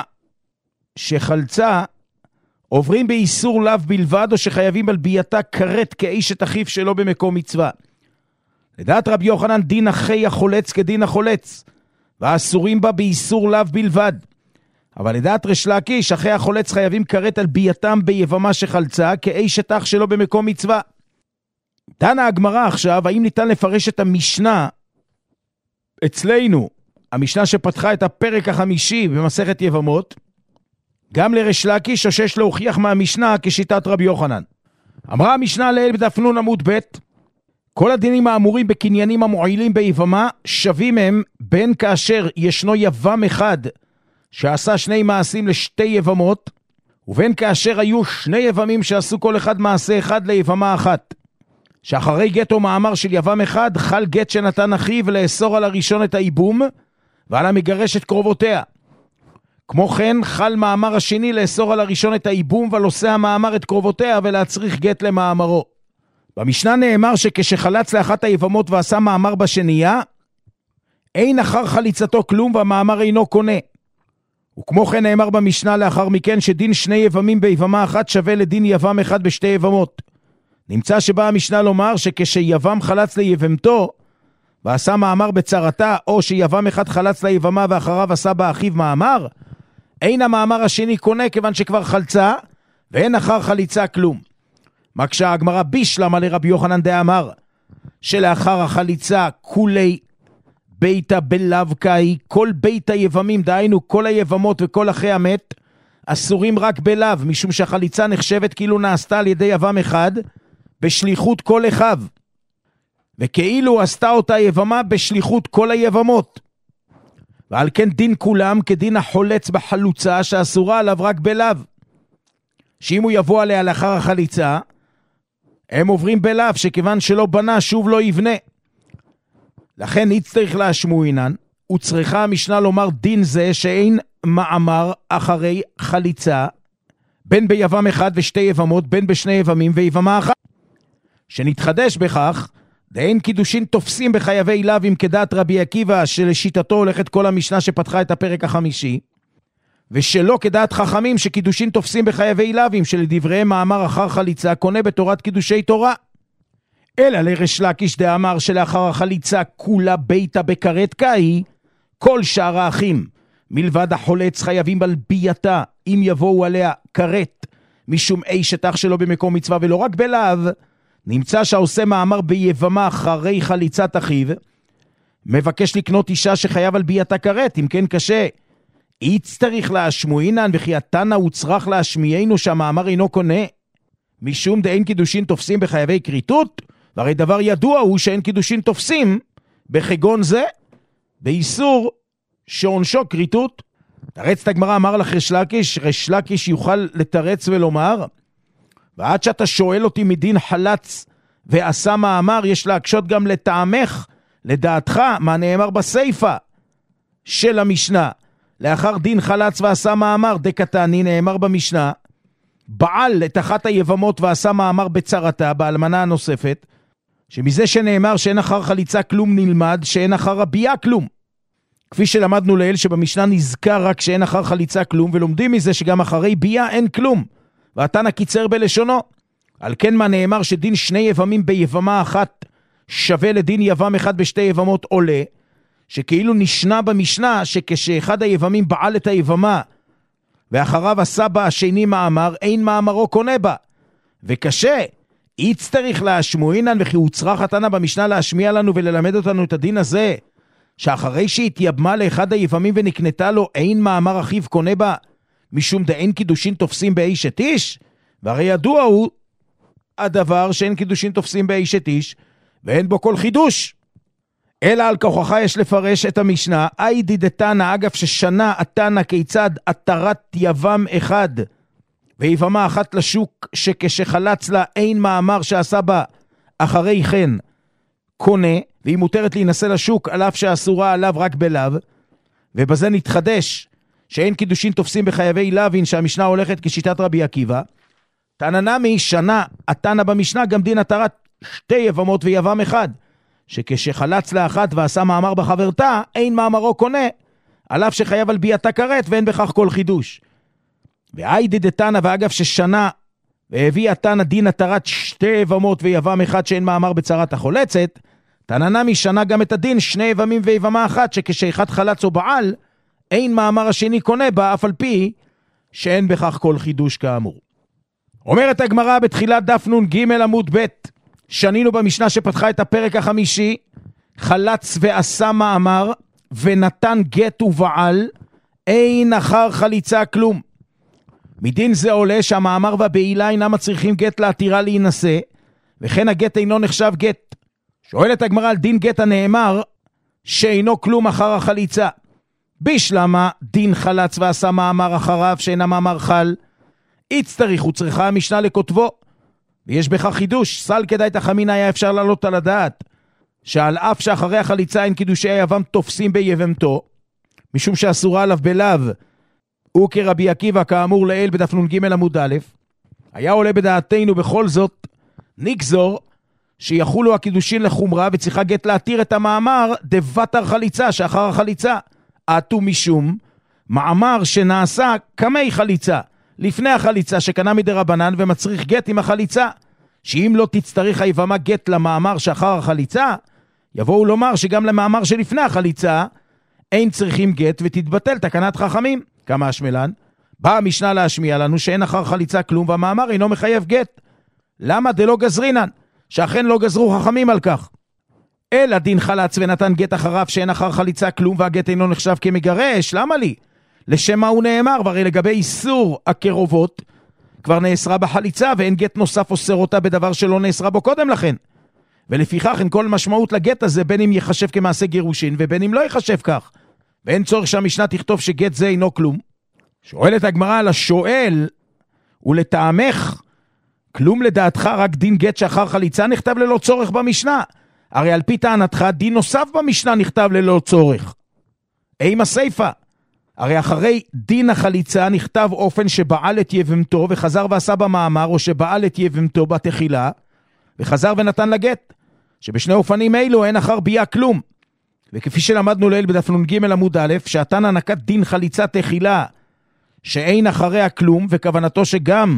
שחלצה, עוברים באיסור לאו בלבד או שחייבים על בייתה כרת כאשת אחיו שלו במקום מצווה. לדעת רבי יוחנן דין אחי החולץ כדין החולץ, והאסורים בה באיסור לאו בלבד. אבל לדעת ריש לקיש, אחי החולץ חייבים כרת על בייתם ביבמה שחלצה כאשת אח שלו במקום מצווה. דנה הגמרא עכשיו, האם ניתן לפרש את המשנה אצלנו, המשנה שפתחה את הפרק החמישי במסכת יבמות, גם לריש לקיש או שיש להוכיח מהמשנה כשיטת רבי יוחנן. אמרה המשנה לעיל בדף נ' עמוד ב' כל הדינים האמורים בקניינים המועילים ביבמה שווים הם בין כאשר ישנו יבם אחד שעשה שני מעשים לשתי יבמות, ובין כאשר היו שני יבמים שעשו כל אחד מעשה אחד ליבמה אחת. שאחרי גט או מאמר של יבם אחד חל גט שנתן אחיו לאסור על הראשון את האיבום ועל המגרש את קרובותיה. כמו כן חל מאמר השני לאסור על הראשון את האיבום ועל עושה המאמר את קרובותיה ולהצריך גט למאמרו. במשנה נאמר שכשחלץ לאחת היבמות ועשה מאמר בשנייה, אין אחר חליצתו כלום והמאמר אינו קונה. וכמו כן נאמר במשנה לאחר מכן שדין שני יבמים ביבמה אחת שווה לדין יבם אחד בשתי יבמות. נמצא שבא המשנה לומר שכשיבם חלץ ליבמתו ועשה מאמר בצרתה, או שיבם אחד חלץ ליבמה ואחריו עשה באחיו מאמר, אין המאמר השני קונה כיוון שכבר חלצה ואין אחר חליצה כלום. מקשה הגמרא בישלמה לרבי יוחנן דאמר שלאחר החליצה כולי ביתה בלאו-קאי, כל בית היבמים, דהיינו כל היבמות וכל אחי המת, אסורים רק בלאו, משום שהחליצה נחשבת כאילו נעשתה על ידי יבם אחד, בשליחות כל אחיו, וכאילו עשתה אותה יבמה בשליחות כל היבמות. ועל כן דין כולם כדין החולץ בחלוצה, שאסורה עליו רק בלאו. שאם הוא יבוא עליה לאחר החליצה, הם עוברים בלאו, שכיוון שלא בנה שוב לא יבנה. לכן יצטרך להשמועינן, וצריכה המשנה לומר דין זה שאין מאמר אחרי חליצה, בין ביבם אחד ושתי יבמות, בין בשני יבמים ויבמה אחת. שנתחדש בכך, דאין קידושין תופסים בחייבי לאו עם כדעת רבי עקיבא, שלשיטתו הולכת כל המשנה שפתחה את הפרק החמישי, ושלא כדעת חכמים שקידושין תופסים בחייבי לאווים, שלדבריהם מאמר אחר חליצה קונה בתורת קידושי תורה. אלא לריש לקיש דאמר שלאחר החליצה כולה ביתה בכרת קאי, כל שאר האחים מלבד החולץ חייבים על בייתה אם יבואו עליה כרת משום אשת אח שלו במקום מצווה, ולא רק בלאו. נמצא שעושה מאמר ביבמה אחרי חליצת אחיו מבקש לקנות אישה שחייב על בייתה כרת, אם כן קשה יצטריך להשמועינן, וכי התנא הוא צריך להשמיענו שהמאמר אינו קונה, משום דאין קידושין תופסים בחייבי כריתות, והרי דבר ידוע הוא שאין קידושין תופסים בחגון זה באיסור שעונשו כריתות. תרץ את הגמרא, אמר לך ריש לקיש, ריש לקיש יוכל לתרץ ולומר, ועד שאתה שואל אותי מדין חלץ ועשה מאמר, יש להקשות גם לטעמך, לדעתך, מה נאמר בסייפה של המשנה. לאחר דין חלץ ועשה מאמר, דקתני נאמר במשנה, בעל את אחת היבמות ועשה מאמר בצרתה, באלמנה הנוספת, שמזה שנאמר שאין אחר חליצה כלום נלמד, שאין אחר הבייה כלום. כפי שלמדנו לאל שבמשנה נזכר רק שאין אחר חליצה כלום, ולומדים מזה שגם אחרי בייה אין כלום. והתנא קיצר בלשונו. על כן מה נאמר שדין שני יבמים ביבמה אחת שווה לדין יבם אחד בשתי יבמות עולה, שכאילו נשנה במשנה שכשאחד היבמים בעל את היבמה ואחריו עשה בה השני מאמר, אין מאמרו קונה בה. וקשה, יצטריך להשמועינן, וכי הוצרך התנא במשנה להשמיע לנו וללמד אותנו את הדין הזה, שאחרי שהתייבמה לאחד היבמים ונקנתה לו, אין מאמר אחיו קונה בה, משום דאין קידושין תופסים באשת איש. והרי ידוע הוא הדבר שאין קידושין תופסים באשת איש, ואין בו כל חידוש. אלא על כוחך יש לפרש את המשנה, איידי דתנא, אגב ששנה התנא כיצד התרת יבם אחד ויבמה אחת לשוק, שכשחלץ לה אין מאמר שעשה בה אחרי כן קונה, והיא מותרת להינשא לשוק על אף שאסורה עליו רק בלאו. ובזה נתחדש שאין קידושין תופסים בחייבי לוין, שהמשנה הולכת כשיטת רבי עקיבא. תנא נמי שנה התנא במשנה גם דין התרת שתי יבמות ויבם אחד, שכשחלץ לאחת ועשה מאמר בחברתה, אין מאמרו קונה, על אף שחייב על ביאתה כרת ואין בכך כל חידוש. והיידי דתנא, ואגב ששנה והביא התנא דין התרת שתי יבמות ויבם אחד שאין מאמר בצרת החולצת, תנא נמי שנה גם את הדין שני יבמים ויבמה אחת, שכשאחד חלץ או בעל, אין מאמר השני קונה בה, אף על פי שאין בכך כל חידוש כאמור. אומרת הגמרא בתחילת דף נ"ג עמוד ב', שנינו במשנה שפתחה את הפרק החמישי, חלץ ועשה מאמר ונתן גט ובעל, אין אחר חליצה כלום. מדין זה עולה שהמאמר והבעילה אינם מצריכים גט להתירה להינשא, וכן הגט אינו נחשב גט. שואלת הגמרא על דין גט הנאמר שאינו כלום אחר החליצה. בשלמה דין חלץ ועשה מאמר אחריו שאין המאמר חל, הצטריך וצריכה המשנה לכותבו, ויש בכך חידוש. סל כדאי תחמין היה אפשר לעלות על הדעת שעל אף שאחרי החליצה אין קידושי היבם תופסים ביבמתו, משום שאסורה עליו בלאו, הוא כרבי עקיבא כאמור לעיל בדף נ"ג עמוד א', היה עולה בדעתנו בכל זאת נגזור שיחולו הקידושין לחומרה, וצריכה גט להתיר את המאמר דבטר חליצה שאחר החליצה, עטו משום מאמר שנעשה כמי חליצה לפני החליצה שקנה מדרבנן ומצריך גט עם החליצה, שאם לא תצטריך היבמה גט למאמר שאחר החליצה, יבואו לומר שגם למאמר שלפני החליצה אין צריכים גט ותתבטל תקנת חכמים. כמה השמלן? באה המשנה להשמיע לנו שאין אחר חליצה כלום והמאמר אינו מחייב גט. למה דלא גזרינן? שאכן לא גזרו חכמים על כך. אלא דין חלץ ונתן גט אחריו שאין אחר חליצה כלום והגט אינו נחשב כמגרש. למה לי? לשם מה הוא נאמר? והרי לגבי איסור הקרובות כבר נאסרה בחליצה ואין גט נוסף אוסר אותה בדבר שלא נאסרה בו קודם לכן. ולפיכך אין כל משמעות לגט הזה, בין אם יחשב כמעשה גירושין ובין אם לא יחשב כך, ואין צורך שהמשנה תכתוב שגט זה אינו כלום. שואלת הגמרא על השואל, ולטעמך כלום לדעתך רק דין גט שאחר חליצה נכתב ללא צורך במשנה? הרי על פי טענתך דין נוסף במשנה נכתב ללא צורך. אימה הסייפה? הרי אחרי דין החליצה נכתב אופן שבעל את יבמתו וחזר ועשה במאמר, או שבעל את יבמתו בתחילה וחזר ונתן לגט, שבשני אופנים אלו אין אחר ביה כלום. וכפי שלמדנו לעיל בדף נ"ג עמוד א', שהתנא נקט דין חליצה תחילה שאין אחריה כלום, וכוונתו שגם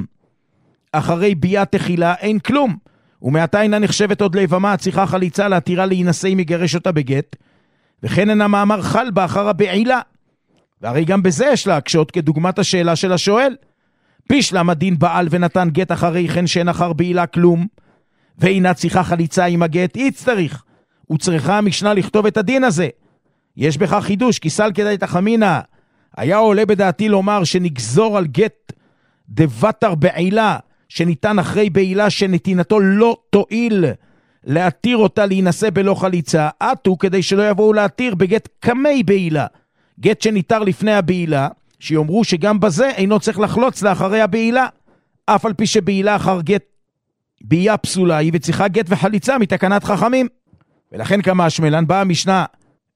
אחרי ביה תחילה אין כלום, ומעתה אינה נחשבת עוד ליבמה הצריכה חליצה להתירה להינשא אם יגרש אותה בגט, וכן אין המאמר חל בה אחר הבעילה. והרי גם בזה יש להקשות כדוגמת השאלה של השואל. בשלמה דין בעל ונתן גט אחרי כן שאין אחר בעילה כלום, ואינה צריכה חליצה עם הגט, יצטריך וצריכה המשנה לכתוב את הדין הזה. יש בכך חידוש, כי סל כדאי תחמינה, היה עולה בדעתי לומר שנגזור על גט דבטר בעילה שניתן אחרי בעילה שנתינתו לא תועיל להתיר אותה להינשא בלא חליצה, עטו כדי שלא יבואו להתיר בגט כמי בעילה, גט שניתר לפני הבעילה, שיאמרו שגם בזה אינו צריך לחלוץ לאחרי הבעילה, אף על פי שבעילה אחר גט ביה פסולה היא וצריכה גט וחליצה מתקנת חכמים. ולכן כמה השמלן באה המשנה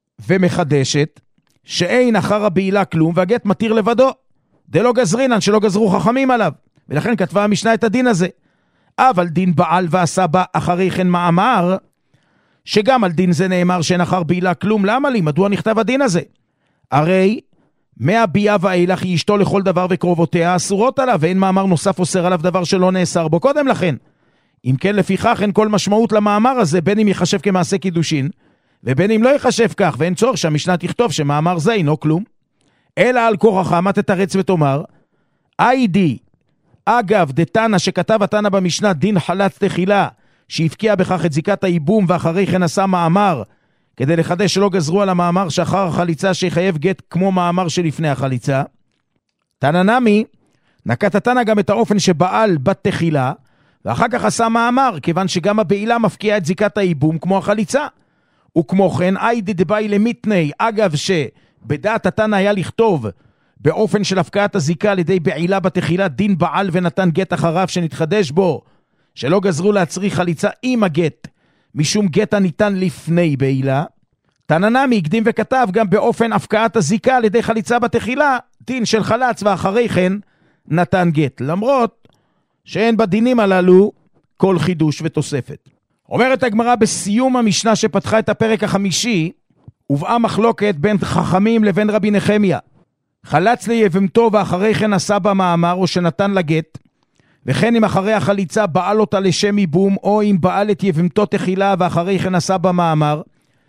ומחדשת שאין אחר הבעילה כלום והגט מתיר לבדו, דלא גזרינן שלא גזרו חכמים עליו, ולכן כתבה המשנה את הדין הזה. אבל דין בעל ועשה בה אחרי כן מאמר, שגם על דין זה נאמר שאין אחר בעילה כלום. למה לי? מדוע נכתב הדין הזה? הרי מהביאה ואילך היא אשתו לכל דבר וקרובותיה אסורות עליו, ואין מאמר נוסף אוסר עליו דבר שלא נאסר בו קודם לכן. אם כן, לפיכך אין כל משמעות למאמר הזה, בין אם יחשב כמעשה קידושין ובין אם לא יחשב כך, ואין צורך שהמשנה תכתוב שמאמר זה אינו כלום. אלא על כורחה מה תתרץ ותאמר איידי אגב דתנא שכתב התנא במשנה דין חלץ תחילה שהפקיע בכך את זיקת האיבום ואחרי כן עשה מאמר, כדי לחדש שלא גזרו על המאמר שאחר החליצה שיחייב גט כמו מאמר שלפני החליצה. תנא נמי נקט התנא גם את האופן שבעל בתחילה ואחר כך עשה מאמר, כיוון שגם הבעילה מפקיעה את זיקת האיבום כמו החליצה. וכמו כן איידי דבאי למיתני, אגב שבדעת התנא היה לכתוב באופן של הפקעת הזיקה על ידי בעילה בתחילה דין בעל ונתן גט אחריו שנתחדש בו שלא גזרו להצריך חליצה עם הגט משום גט הניתן לפני בעילה. תננמי הקדים וכתב גם באופן הפקעת הזיקה על ידי חליצה בתחילה, דין של חלץ ואחרי כן נתן גט, למרות שאין בדינים הללו כל חידוש ותוספת. אומרת הגמרא בסיום המשנה שפתחה את הפרק החמישי, הובאה מחלוקת בין חכמים לבין רבי נחמיה. חלץ ליבמתו ואחרי כן עשה במאמר או שנתן לגט, וכן אם אחרי החליצה בעל אותה לשם ייבום, או אם בעל את יבמתו תחילה ואחרי כן עשה במאמר,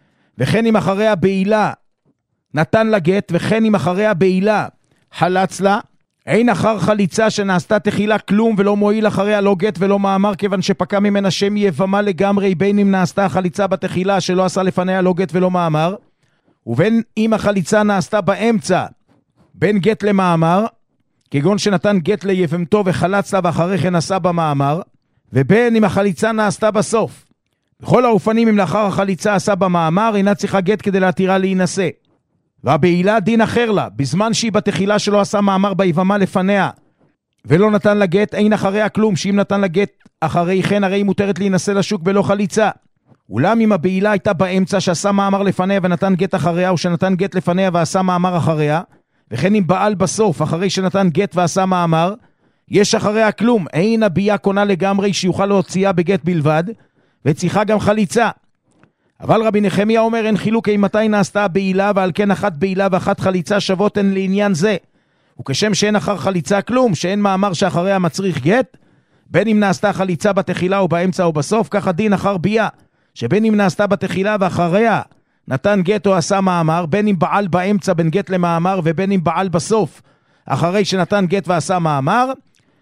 וכן אם אחרי הבעילה נתן לגט, וכן אם אחרי הבעילה חלץ לה, אין אחר חליצה שנעשתה תחילה כלום ולא מועיל אחריה לא גט ולא מאמר, כיוון שפקע ממנה שם יבמה לגמרי, בין אם נעשתה חליצה בתחילה שלא עשה לפניה לא גט ולא מאמר, ובין אם החליצה נעשתה באמצע בין גט למאמר, כגון שנתן גט ליבמתו וחלץ לה ואחרי כן עשה במאמר, ובין אם החליצה נעשתה בסוף. בכל האופנים אם לאחר החליצה עשה במאמר, אינה צריכה גט כדי להתירה להינשא. והבעילה דין אחר לה, בזמן שהיא בתחילה שלא עשה מאמר ביבמה לפניה ולא נתן לה גט, אין אחריה כלום, שאם נתן לה גט אחרי כן הרי היא מותרת להינשא לשוק בלא חליצה. אולם אם הבעילה הייתה באמצע שעשה מאמר לפניה ונתן גט אחריה, או שנתן גט לפניה ועשה מאמר אחריה, וכן אם בעל בסוף אחרי שנתן גט ועשה מאמר, יש אחריה כלום, אין הביאה קונה לגמרי שיוכל להוציאה בגט בלבד, וצריכה גם חליצה. אבל רבי נחמיה אומר אין חילוק אם מתי נעשתה בעילה, ועל כן אחת בעילה ואחת חליצה שוות הן לעניין זה. וכשם שאין אחר חליצה כלום, שאין מאמר שאחריה מצריך גט, בין אם נעשתה חליצה בתחילה או באמצע או בסוף, ככה דין אחר בייה, שבין אם נעשתה בתחילה ואחריה נתן גט או עשה מאמר, בין אם בעל באמצע בין גט למאמר, ובין אם בעל בסוף אחרי שנתן גט ועשה מאמר,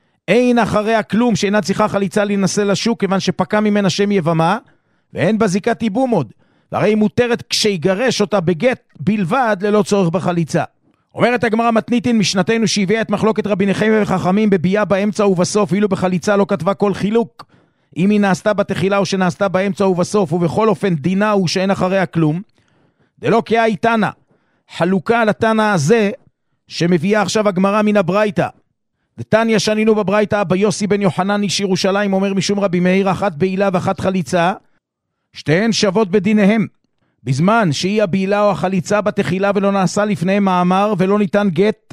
אין אחריה כלום, שאינה צריכה חליצה להינשא לשוק, כיוון שפקע ממנה שם יבמה, ואין בזיקת ייבום עוד, והרי היא מותרת כשיגרש אותה בגט בלבד ללא צורך בחליצה. אומרת הגמרא מתניתין משנתנו שהביאה את מחלוקת רבי נחמיה וחכמים בביאה באמצע ובסוף, ואילו בחליצה לא כתבה כל חילוק, אם היא נעשתה בתחילה או שנעשתה באמצע ובסוף, ובכל אופן דינה הוא שאין אחריה כלום, דלא כאי תנא, חלוקה על התנא הזה שמביאה עכשיו הגמרא מן הברייתא. דתניא שנינו בברייתא, אבא יוסי בן יוחנן איש ירושלים אומר משום רבי מאיר, אחת בעילה ואחת חליצה, שתיהן שוות בדיניהם, בזמן שהיא הבעילה או החליצה בתחילה ולא נעשה לפניהם מאמר ולא ניתן גט,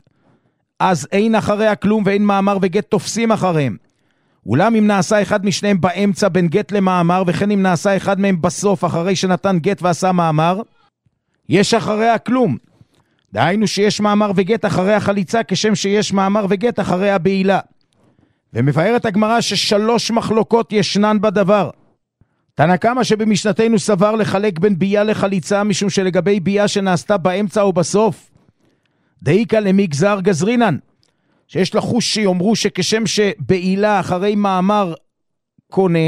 אז אין אחריה כלום ואין מאמר וגט תופסים אחריהם. אולם אם נעשה אחד משניהם באמצע בין גט למאמר, וכן אם נעשה אחד מהם בסוף אחרי שנתן גט ועשה מאמר, יש אחריה כלום. דהיינו שיש מאמר וגט אחרי החליצה, כשם שיש מאמר וגט אחרי הבעילה. ומבארת הגמרא ששלוש מחלוקות ישנן בדבר. תנא קמא שבמשנתנו סבר לחלק בין בייה לחליצה, משום שלגבי בייה שנעשתה באמצע או בסוף, דאיקה למגזר גזרינן, שיש לחוש שיאמרו שכשם שבעילה אחרי מאמר קונה,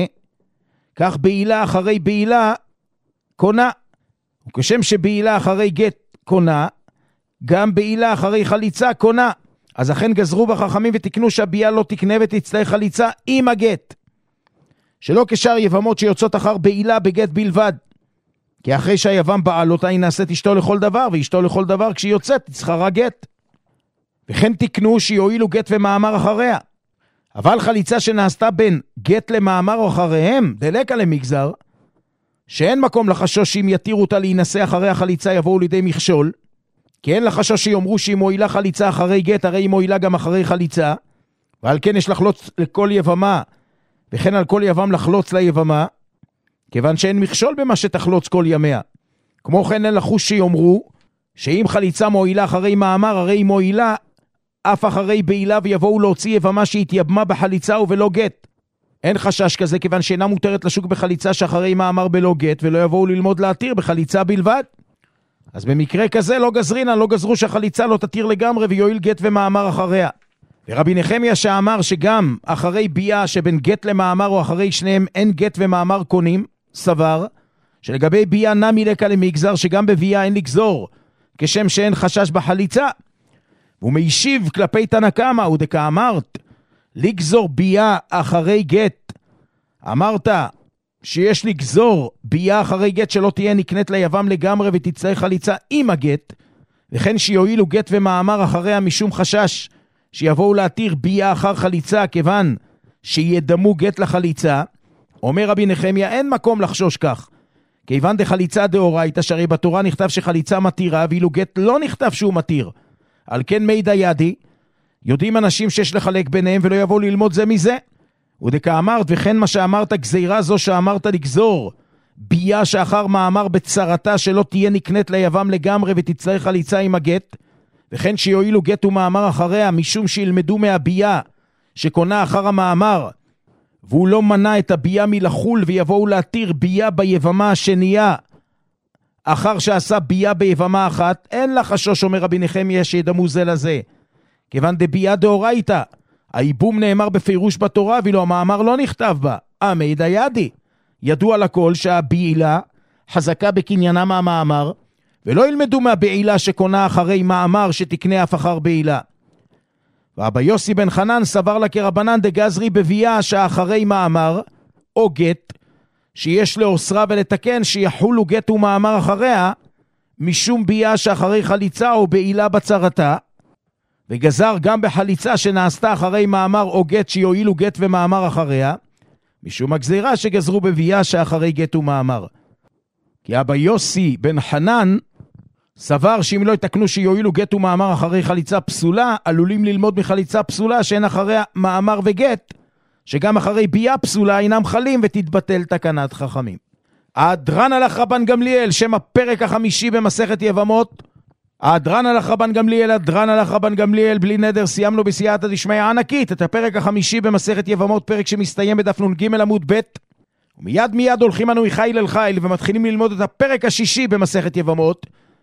כך בעילה אחרי בעילה קונה. וכשם שבעילה אחרי גט קונה, גם בעילה אחרי חליצה קונה. אז אכן גזרו בחכמים ותקנו שהבייה לא תקנה ותצטרך חליצה עם הגט, שלא כשאר יבמות שיוצאות אחר בעילה בגט בלבד. כי אחרי שהיבם בעל אותה היא נעשית אשתו לכל דבר, ואשתו לכל דבר כשהיא יוצאת תצחרה גט. וכן תקנו שיועילו גט ומאמר אחריה. אבל חליצה שנעשתה בין גט למאמר או אחריהם, דלקה למגזר, שאין מקום לחשוש שאם יתירו אותה להינשא אחרי החליצה יבואו לידי מכשול, כי אין לחשוש שיאמרו שהיא מועילה חליצה אחרי גט, הרי היא מועילה גם אחרי חליצה, ועל כן יש לחלוץ לכל יבמה, וכן על כל יבם לחלוץ ליבמה, כיוון שאין מכשול במה שתחלוץ כל ימיה. כמו כן אין לחוש שיאמרו שאם חליצה מועילה אחרי מאמר, הרי היא מועילה אף אחרי בעילה, ויבואו להוציא יבמה שהתייבמה בחליצה ובלא גט. אין חשש כזה, כיוון שאינה מותרת לשוק בחליצה שאחרי מאמר בלא גט, ולא יבואו ללמוד להתיר בחליצה בלבד. אז במקרה כזה לא גזרינה, לא גזרו שהחליצה לא תתיר לגמרי ויועיל גט ומאמר אחריה. ורבי נחמיה שאמר שגם אחרי בייה שבין גט למאמר או אחרי שניהם אין גט ומאמר קונים, סבר שלגבי בייה נמי לקה למגזר, שגם בבייה אין לגזור כשם שאין חשש בחליצה. והוא מיישיב כלפי תנא קמא, הוא דקאמרת לגזור בייה אחרי גט, אמרת שיש לגזור בייה אחרי גט שלא תהיה נקנית ליבם לגמרי ותצטרך חליצה עם הגט, וכן שיועילו גט ומאמר אחריה משום חשש שיבואו להתיר בייה אחר חליצה, כיוון שידמו גט לחליצה. אומר רבי נחמיה אין מקום לחשוש כך, כיוון דחליצה דאורייתא, שהרי בתורה נכתב שחליצה מתירה, ואילו גט לא נכתב שהוא מתיר. על כן מידע ידי, יודעים אנשים שיש לחלק ביניהם ולא יבואו ללמוד זה מזה. ודכאמרת, וכן מה שאמרת, גזירה זו שאמרת לגזור, ביה שאחר מאמר בצרתה שלא תהיה נקנית ליבם לגמרי ותצטרך חליצה עם הגט, וכן שיועילו גט ומאמר אחריה, משום שילמדו מהביה שקונה אחר המאמר, והוא לא מנע את הביה מלחול, ויבואו להתיר ביה ביבמה השנייה, אחר שעשה ביה ביבמה אחת, אין לה חשוש, אומר רבי נחמיה, שידמו זה לזה. כיוון דביה דאורייתא, הייבום נאמר בפירוש בתורה, ואילו המאמר לא נכתב בה. המידע ידי, ידוע לכל שהבעילה חזקה בקניינה מהמאמר, ולא ילמדו מהבעילה שקונה אחרי מאמר שתקנה אף אחר בעילה. ואבא יוסי בן חנן סבר לה כרבנן דגזרי בביה שאחרי מאמר או גט, שיש לאוסרה ולתקן שיחולו גט ומאמר אחריה, משום ביה שאחרי חליצה או בעילה בצרתה, וגזר גם בחליצה שנעשתה אחרי מאמר או גט שיועילו גט ומאמר אחריה, משום הגזירה שגזרו בביה שאחרי גט ומאמר. כי אבא יוסי בן חנן סבר שאם לא יתקנו שיועילו גט ומאמר אחרי חליצה פסולה, עלולים ללמוד מחליצה פסולה שאין אחריה מאמר וגט, שגם אחרי ביה פסולה אינם חלים ותתבטל תקנת חכמים. הדרן הלך רבן גמליאל, שם הפרק החמישי במסכת יבמות. הדרן הלך רבן גמליאל, הדרן הלך רבן גמליאל, בלי נדר סיימנו בסייעתא דשמיא ענקית את הפרק החמישי במסכת יבמות, פרק שמסתיים בדף נ"ג עמוד ב', ומיד מיד הולכים אנו מחיל אל חיל ומתחילים ללמוד את הפרק השישי במסכת יבמות,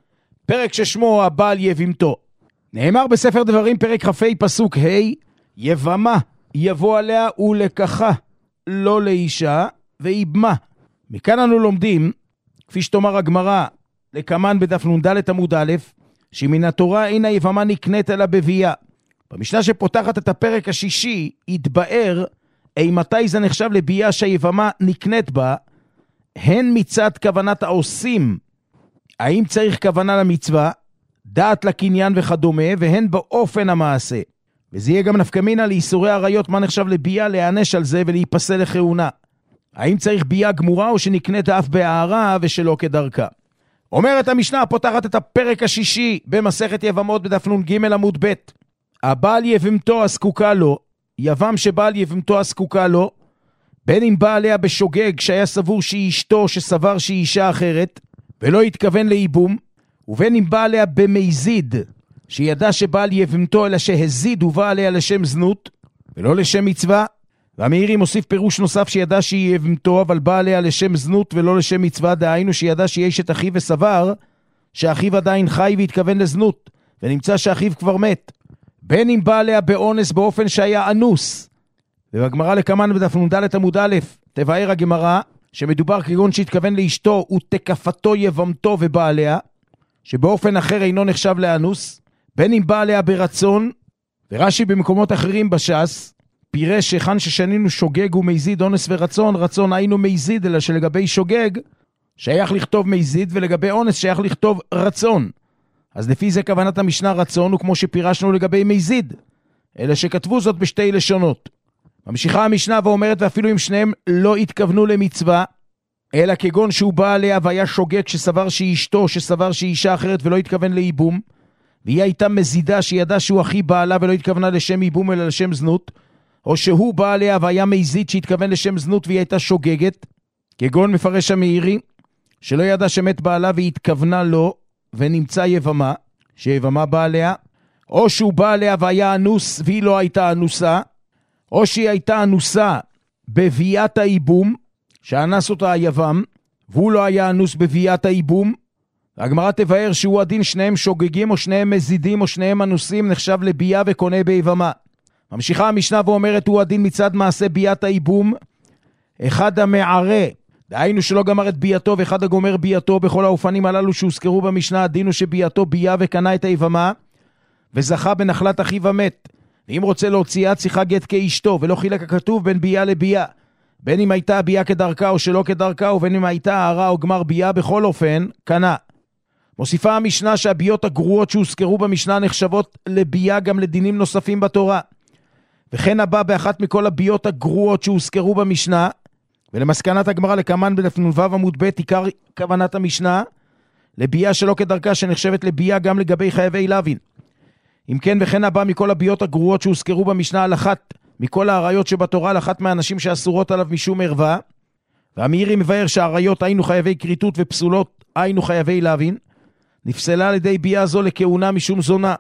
פרק ששמו הבעל יבמתו. נאמר בספר דברים פרק כ"ה פסוק ה', יבמה יבוא עליה ולקחה לא לאישה ויבמה. מכאן אנו לומדים, כפי שתאמר הגמרא לקמן בדף נ"ד עמוד א', שמן התורה אין היבמה נקנית אלא בבייה. במשנה שפותחת את הפרק השישי התבאר אי מתי זה נחשב לבייה שהיבמה נקנית בה, הן מצד כוונת העושים, האם צריך כוונה למצווה, דעת לקניין וכדומה, והן באופן המעשה. וזה יהיה גם נפקמינה לאיסורי עריות, מה נחשב לבייה, להיענש על זה ולהיפסל לכהונה. האם צריך בייה גמורה או שנקנית אף בהערה ושלא כדרכה. אומרת המשנה פותחת את הפרק השישי במסכת יבמות בדף נ"ג עמוד ב', הבעל יבמתו הסקוקה לו, יבם שבעל יבמתו הסקוקה לו, בין אם בא עליה בשוגג שהיה סבור שהיא אשתו שסבר שהיא אישה אחרת ולא התכוון לאיבום, ובין אם בא עליה במזיד שידע שבעל יבמתו אלא שהזיד ובא עליה לשם זנות ולא לשם מצווה. והמאירי מוסיף פירוש נוסף שידע שהיא יבמתו אבל בא עליה לשם זנות ולא לשם מצווה, דהיינו שידע שיש את אחיו וסבר שאחיו עדיין חי והתכוון לזנות ונמצא שאחיו כבר מת. בין אם בא עליה באונס באופן שהיה אנוס. ובגמרא לקמן בדף נ"ד עמוד א' תבאר הגמרא שמדובר כגון שהתכוון לאשתו ותקפתו יבמתו ובא עליה, שבאופן אחר אינו נחשב לאנוס. בין אם בא עליה ברצון, ורש"י במקומות אחרים בש"ס פירש שכאן ששנינו שוגג ומזיד אונס ורצון, רצון היינו מזיד, אלא שלגבי שוגג שייך לכתוב מזיד ולגבי אונס שייך לכתוב רצון. אז לפי זה כוונת המשנה רצון, וכמו שפירשנו לגבי מזיד, אלא שכתבו זאת בשתי לשונות. ממשיכה המשנה ואומרת, ואפילו אם שניהם לא התכוונו למצווה, אלא כגון שהוא בא עליה והיה שוגג שסבר שהיא אשתו, שסבר שהיא אישה אחרת ולא התכוון לאיבום, והיא הייתה מזידה שידע שהוא הכי בעלה ולא התכוונה לשם איבום אלא לשם זנות, או שהוא בא עליה והיה מזיד שהתכוון לשם זנות והיא הייתה שוגגת, כגון מפרש המאירי, שלא ידע שמת בעלה והתכוונה לו, ונמצא יבמה, שיבמה בא עליה, או שהוא בא עליה והיה אנוס והיא לא הייתה אנוסה, או שהיא הייתה אנוסה בביאת האיבום, שאנס אותה היבם, והוא לא היה אנוס בביאת האיבום. הגמרא תבאר שהוא הדין שניהם שוגגים או שניהם מזידים או שניהם אנוסים, נחשב לבייה וקונה ביבמה. ממשיכה המשנה ואומרת, הוא הדין מצד מעשה ביאת האיבום, אחד המערה, דהיינו שלא גמר את בייתו ואחד הגומר בייתו, בכל האופנים הללו שהוזכרו במשנה, הדין הוא שבייתו ביה וקנה את היבמה, וזכה בנחלת אחיו המת. ואם רוצה להוציאה צריכה גט כאשתו, ולא חילק הכתוב בין ביה לביה, בין אם הייתה ביה כדרכה או שלא כדרכה, ובין אם הייתה הערה או גמר ביה, בכל אופן קנה. מוסיפה המשנה שהביות הגרועות שהוזכרו במשנה נחשבות לביה גם לדינים נוספים בתורה. וכן הבא באחת מכל הביות הגרועות שהוזכרו במשנה, ולמסקנת הגמרא לקמן בדף נ"ו עמוד ב' עיקר כוונת המשנה, לביאה שלא כדרכה שנחשבת לביאה גם לגבי חייבי לוין. אם כן וכן הבא מכל הביות הגרועות שהוזכרו במשנה על אחת מכל העריות שבתורה על אחת מהאנשים שאסורות עליו משום ערווה, והמאירי מבאר שהעריות היינו חייבי כריתות ופסולות היינו חייבי לוין, נפסלה על ידי ביאה זו לכהונה משום זונה.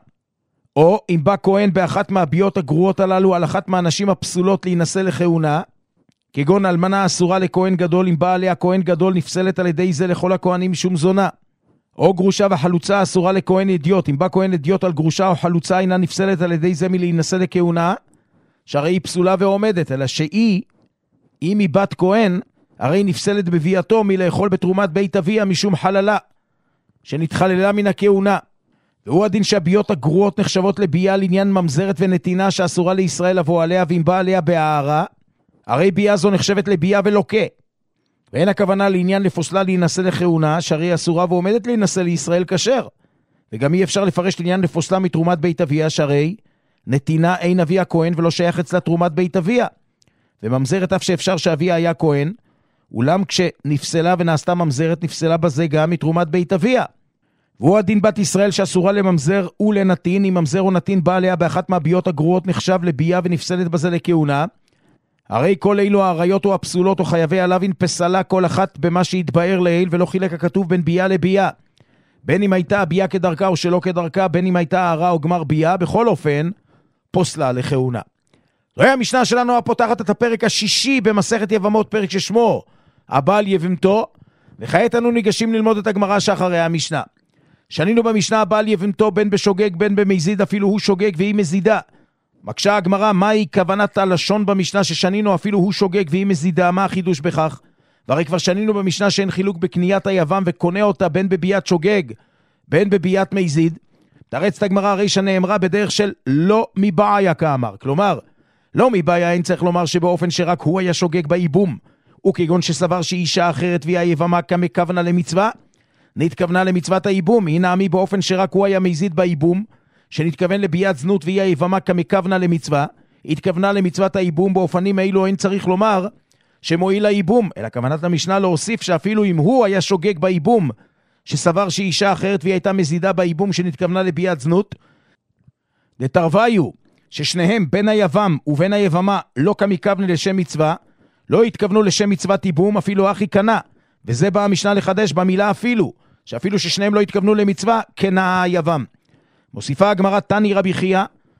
או אם בא כהן באחת מהביות הגרועות הללו על אחת מהנשים הפסולות להינשא לכהונה, כגון אלמנה אסורה לכהן גדול, אם בא עליה כהן גדול נפסלת על ידי זה לכל הכהנים משום זונה. או גרושה וחלוצה אסורה לכהן אדיוט, אם בא כהן אדיוט על גרושה או חלוצה אינה נפסלת על ידי זה מלהינשא לכהונה, שהרי היא פסולה ועומדת, אלא שהיא, אם היא בת כהן, הרי נפסלת בביאתו מלאכול בתרומת בית אביה משום חללה, שנתחללה מן הכהונה. והוא הדין שהביות הגרועות נחשבות לביאה לעניין ממזרת ונתינה שאסורה לישראל לבוא עליה, ואם בא עליה בהערה, הרי ביאה זו נחשבת לביאה ולוקה. ואין הכוונה לעניין לפוסלה להינשא לכהונה, שהרי אסורה ועומדת להינשא לישראל כשר. וגם אי אפשר לפרש לעניין לפוסלה מתרומת בית אביה, שהרי נתינה אין אביה כהן ולא שייך אצלה תרומת בית אביה. וממזרת אף שאפשר שאביה היה כהן, אולם כשנפסלה ונעשתה ממזרת נפסלה בזה גם מתרומת בית אביה. והוא הדין בת ישראל שאסורה לממזר ולנתין, אם ממזר או נתין בא עליה באחת מהביות הגרועות נחשב לביאה ונפסלת בזה לכהונה, הרי כל אילו העריות או הפסולות או חייבי הלוין פסלה כל אחת במה שהתבאר לעיל, ולא חילק הכתוב בין ביאה לביאה, בין אם הייתה הביאה כדרכה או שלא כדרכה, בין אם הייתה הערה או גמר ביאה, בכל אופן פוסלה לכהונה. זוהי המשנה שלנו הפותחת את הפרק השישי במסכת יבמות, פרק ששמו הבעל יבמתו, וכעת אנו ניגשים ללמוד את הגמרא שאחרי המשנה. שנינו במשנה הבעל יבמתו בין בשוגג בין במזיד, אפילו הוא שוגג והיא מזידה. מקשה הגמרא, מהי כוונת הלשון במשנה ששנינו אפילו הוא שוגג והיא מזידה? מה החידוש בכך? והרי כבר שנינו במשנה שאין חילוק בקניית היבם וקונה אותה בין בביית שוגג בין בביית מזיד. תרץ את הגמרא הרי שנאמרה בדרך של לא מבעיה כאמר, כלומר לא מבעיה אין צריך לומר שבאופן שרק הוא היה שוגג באיבום, וכגון שסבר שאישה אחרת והיא היבמה כמכוונה למצווה, נתכוונה למצוות האיבום, היא נעמי באופן שרק הוא היה מזיד באיבום, שנתכוון לביית זנות והיא היבמה כמכוונה למצווה, התכוונה למצוות האיבום. באופנים האלו אין צריך לומר שמועיל האיבום, אלא כוונת המשנה להוסיף שאפילו אם הוא היה שוגג באיבום, שסבר שאישה אחרת והיא הייתה מזידה באיבום שנתכוונה לביית זנות, דתרוויו ששניהם בין היבם ובין היבמה לא כמכוונה לשם מצווה, לא התכוונו לשם מצוות איבום, אפילו אחי קנה, וזה בא המשנה לחדש במילה אפילו, שאפילו ששניהם לא התכוונו למצווה, קנה היבם. מוסיפה הגמרא תני רבי חייא,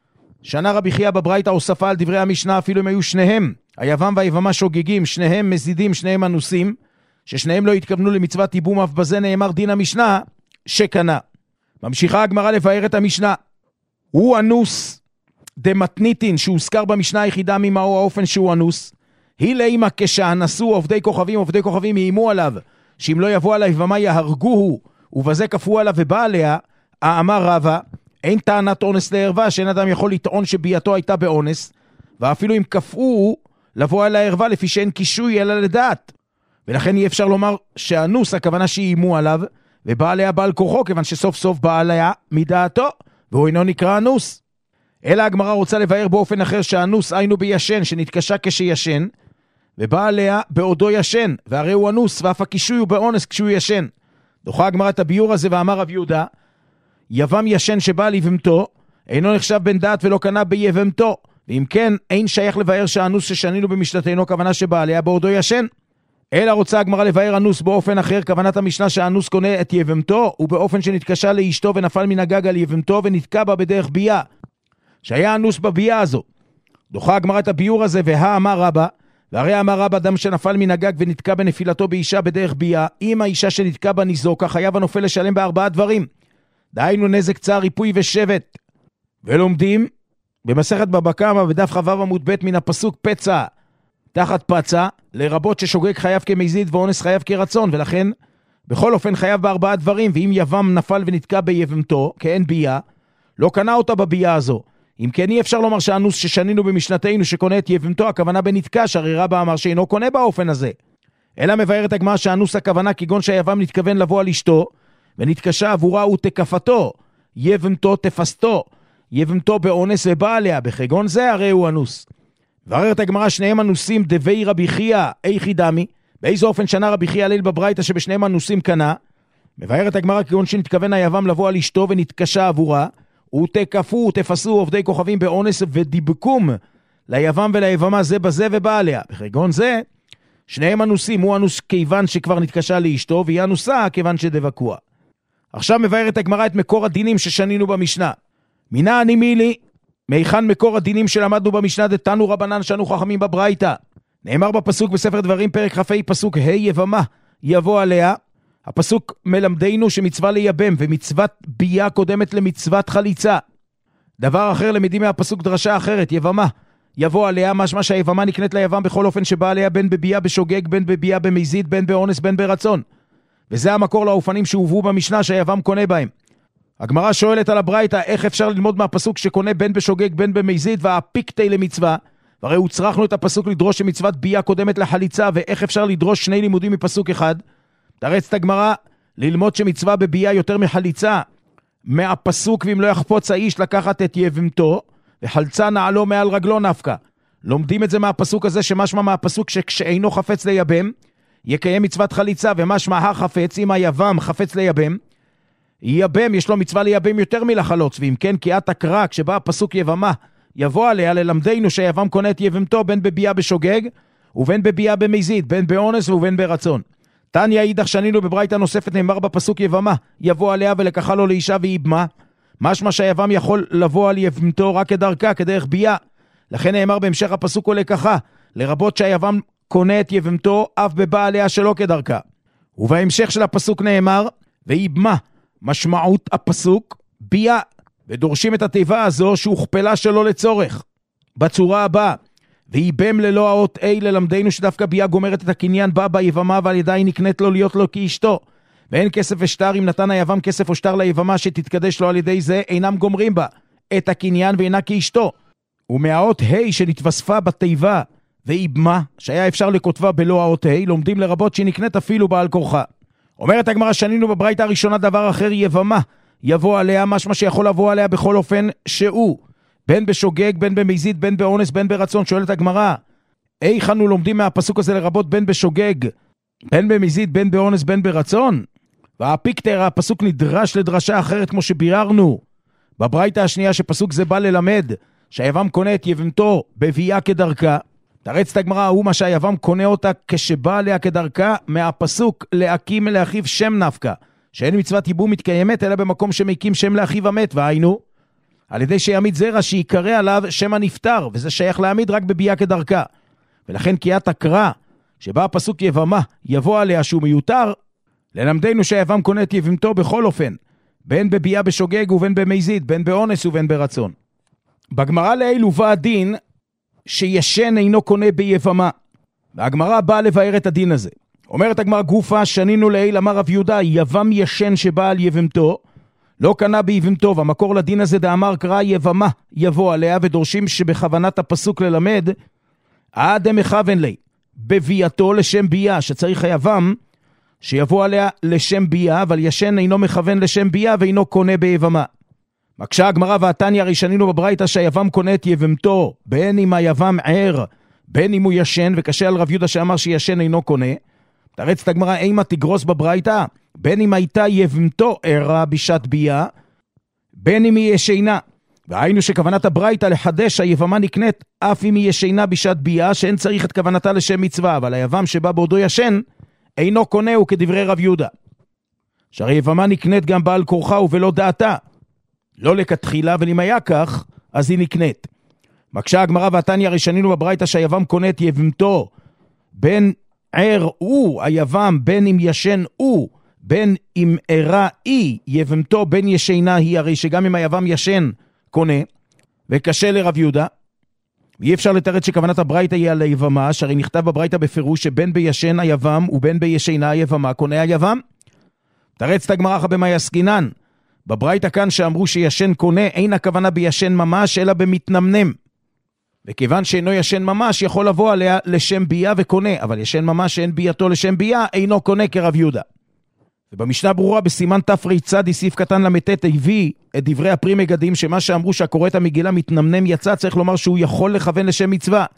שנה רבי חייא בברייתא הוספה על דברי המשנה, אפילו אם היו שניהם, היבם והיבמה שוגגים, שניהם מזידים, שניהם אנוסים, ששניהם לא התכוונו למצוות איבום, אף בזה נאמר דין המשנה שקנה. ממשיכה הגמרא לבאר את המשנה. הוא אנוס דמתניתין שהוזכר במשנה היחידה ממהו האופן שהוא אנוס, היא לאמא כשאנסו עובדי כוכבים, עובדי כוכבים איימו עליו, שאם לא יבוא על היבמה יהרגוהו, ובזה כפו עליו ובא עליה, אמר רבא, אין טענת אונס לערווה, שאין אדם יכול לטעון שביאתו הייתה באונס, ואפילו אם כפו לבוא על הערווה לפי שאין קישוי אלא לדעת. ולכן אי אפשר לומר שהאנוס הכוונה שאיימו עליו, ובא עליה בעל כוחו, כיוון שסוף סוף בא עליה מדעתו, והוא אינו נקרא אנוס. אלא הגמרא רוצה לבאר באופן אחר שהאנוס היינו בישן, שנתקשה כשישן, ובא עליה בעודו ישן, והרי הוא אנוס, ואף הקישוי הוא באונס כשהוא ישן. דוחה הגמרא את הביור הזה ואמר רב יהודה, יבם ישן שבא ליבמתו, אינו נחשב בן דעת ולא קנה ביבמתו, ואם כן, אין שייך לבאר שהאנוס ששנינו במשנתנו, כוונה שבא עליה בעודו ישן. אלא רוצה הגמרא לבאר אנוס באופן אחר, כוונת המשנה שהאנוס קונה את יבמתו, ובאופן שנתקשה לאשתו ונפל מן הגג על יבמתו ונתקע בה בדרך בייה, שהיה אנוס בבייה הזו. דוחה הגמרא את הביור הזה, והא אמר רבא, והרי אמר רבא, אדם שנפל מן הגג ונתקע בנפילתו באישה בדרך בייה, אם האישה שנתקע בה ניזוקה, חייב הנופל לשלם בארבעה דברים, דהיינו נזק, צער, ריפוי ושבט. ולומדים במסכת בבא קמא בדף כ"ו עמוד ב' מן הפסוק פצע תחת פצע, לרבות ששוגג חייב כמזיד ואונס חייב כרצון, ולכן בכל אופן חייב בארבעה דברים. ואם יבם נפל ונתקע ביבמתו כאין בייה, לא קנה אותה בבייה הזו. אם כן אי אפשר לומר שהאנוס ששנינו במשנתנו שקונה את יבמתו הכוונה בנתקע, שהרי רבא אמר שאינו קונה באופן הזה. אלא מבארת הגמרא שהאנוס הכוונה כגון שהיבם נתכוון לבוא על אשתו ונתקשה עבורה ותקפתו, יבמתו תפסתו, יבמתו באונס ובא עליה, בכגון זה הרי הוא אנוס. בררת הגמרא, שניהם אנוסים דבי רבי חייא איכי דמי, באיזה אופן שנה רבי חייא ליל בברייתא שבשניהם אנוסים קנה? מבארת הגמרא, כגון שנתכוון היבם לבוא על אשתו ונתקשה עבורה, ותקפו ותפסו עובדי כוכבים באונס ודיבקום ליבם וליבמה זה בזה ובא עליה. בחגון זה, שניהם אנוסים, הוא אנוס כיוון שכבר נתקשה לאשתו, והיא אנוסה כיוון שדבקוה. עכשיו מבארת הגמרא את מקור הדינים ששנינו במשנה. מינה אני מילי, מיכן מקור הדינים שלמדנו במשנה, דתנו רבנן שנו חכמים בברייתא. נאמר בפסוק בספר דברים פרק כ"ה פסוק ה' יבמה יבוא עליה. הפסוק מלמדנו שמצווה לייבם ומצוות בייה קודמת למצוות חליצה. דבר אחר למדים מהפסוק דרשה אחרת, יבמה יבוא עליה, משמע שהיבמה נקנית ליבם בכל אופן שבא עליה בין בבייה בשוגג, בין בבייה במזיד, בין באונס, בין ברצון. וזה המקור לאופנים שהובאו במשנה שהיבם קונה בהם. הגמרא שואלת על הברייתא, איך אפשר ללמוד מהפסוק שקונה בין בשוגג בין במזיד והפיקטי למצווה? והרי הוצרכנו את הפסוק לדרוש שמצוות בייה קודמת לחליצה, ואיך אפשר לדרוש שני לימודים מפסוק אחד? תרץ את הגמרא, ללמוד שמצווה בבייה יותר מחליצה מהפסוק, ואם לא יחפוץ האיש לקחת את יבמתו וחלצה נעלו מעל רגלו נפקה. לומדים את זה מהפסוק הזה, שמשמע מהפסוק שכשאינו חפץ ליבם יקיים מצוות חליצה, ומשמע החפץ, אם היבם חפץ ליבם יבם, יש לו מצווה ליבם יותר מלחלוץ. ואם כן, כי את הקרא, כשבא הפסוק יבמה יבוא עליה, ללמדנו שהיבם קונה את יבמתו בין בבייה בשוגג ובין בבייה במזיד, בין באונס ובין ברצון. תניא אידך שנינו בברייתא נוספת, נאמר בפסוק יבמה יבוא עליה ולקחה לו לאישה ויבמה, משמע שהיבם יכול לבוא על יבמתו רק כדרכה, כדרך בייה. לכן נאמר בהמשך הפסוק ולקחה, לרבות שהיבם קונה את יבמתו אף בבא עליה שלא כדרכה. ובהמשך של הפסוק נאמר ויבמה, משמעות הפסוק בייה, ודורשים את התיבה הזו שהוכפלה שלא לצורך בצורה הבאה, ויבם ללא האות A, ללמדנו שדווקא בייה גומרת את הקניין בה ביבמה, ועל ידה היא נקנית לו להיות לו כאשתו. ואין כסף ושטר, אם נתן היבם כסף או שטר ליבמה שתתקדש לו על ידי זה, אינם גומרים בה את הקניין ואינה כאשתו. ומהאות ה' שנתווספה בתיבה ויבמה, שהיה אפשר לכותבה בלא האות ה', לומדים לרבות שהיא נקנית אפילו בעל כורחה. אומרת הגמרא, שנינו בברייתא הראשונה דבר אחר, יבמה יבוא עליה, משמע שיכול לבוא עליה בכל אופן שהוא, בין בשוגג, בין במזיד, בין באונס, בין ברצון. שואלת הגמרא, איך אנו לומדים מהפסוק הזה לרבות בין בשוגג, בין במזיד, בין באונס, בין ברצון? והפיקטר, הפסוק נדרש לדרשה אחרת, כמו שביררנו בברייתא השנייה, שפסוק זה בא ללמד שהיבם קונה את יבמתו בבייה כדרכה. תרץ את הגמרא, הוא מה שהיבם קונה אותה כשבא עליה כדרכה, מהפסוק להקים לאחיו שם נפקה, שאין מצוות ייבום מתקיימת אלא במקום שמקים שם לאחיו המת, והיינו על ידי שיעמיד זרע שיקרא עליו שם הנפטר, וזה שייך להעמיד רק בבייה כדרכה. ולכן קיית הקרא שבה הפסוק יבמה יבוא עליה שהוא מיותר, ללמדנו שהיבם קונה את יבמתו בכל אופן, בין בבייה בשוגג ובין במזיד, בין באונס ובין ברצון. בגמרא לעיל הובא הדין שישן אינו קונה ביבמה, והגמרא באה לבאר את הדין הזה. אומרת הגמרא גופה, שנינו לעיל, אמר רב יהודה, יבם ישן שבא על יבמתו לא קנה ביבמתו, והמקור לדין הזה דאמר קרא יבמה יבוא עליה, ודורשים שבכוונת הפסוק ללמד עד מכוון לי בבייתו לשם בייה, שצריך היבם שיבוא עליה לשם בייה, אבל ישן אינו מכוון לשם בייה ואינו קונה ביבמה. מקשה הגמרא, והתניא הרי שנינו בברייתא שהיבם קונה את יבמתו, בין אם היבם ער בין אם הוא ישן, וקשה על רב יהודה שאמר שישן אינו קונה. תרץ את הגמרא, אימה תגרוס בברייתא, בין אם הייתה יבמתו ערה בשעת בייה, בין אם היא ישנה. והיינו שכוונת הברייתא לחדש היבמה נקנית אף אם היא ישנה בשעת בייה, שאין צריך את כוונתה לשם מצווה, אבל היבם שבא בעודו ישן אינו קונה, הוא כדברי רב יהודה, שהרי יבמה נקנית גם בעל כורחה ובלא דעתה, לא לכתחילה, ואם היה כך אז היא נקנית. מקשה הגמרא, והתניא הרי שנינו בברייתא שהיבם קונה את יבמתו בין ער הוא היבם, בין אם ישן הוא, בין אם ערה היא יבמתו, בין ישנה היא, הרי שגם אם היבם ישן קונה, וקשה לרב יהודה. אי אפשר לתרץ שכוונת הברייתא היא על היבמה, שהרי נכתב בברייתא בפירוש שבין בישן היבם ובין בישנה היבמה קונה היבם. תרץ את הגמרא במה יסקינן, בברייתא כאן שאמרו שישן קונה, אין הכוונה בישן ממש אלא במתנמנם, וכיוון שאינו ישן ממש יכול לבוא עליה לשם בייה וקונה, אבל ישן ממש שאין בייתו לשם בייה אינו קונה כרב יהודה. ובמשנה ברורה בסימן תרצ"ד סעיף קטן למתת הביא את דברי הפרי מגדים, שמה שאמרו שהקורא את המגילה מתנמנם יצא, צריך לומר שהוא יכול לכוון לשם מצווה,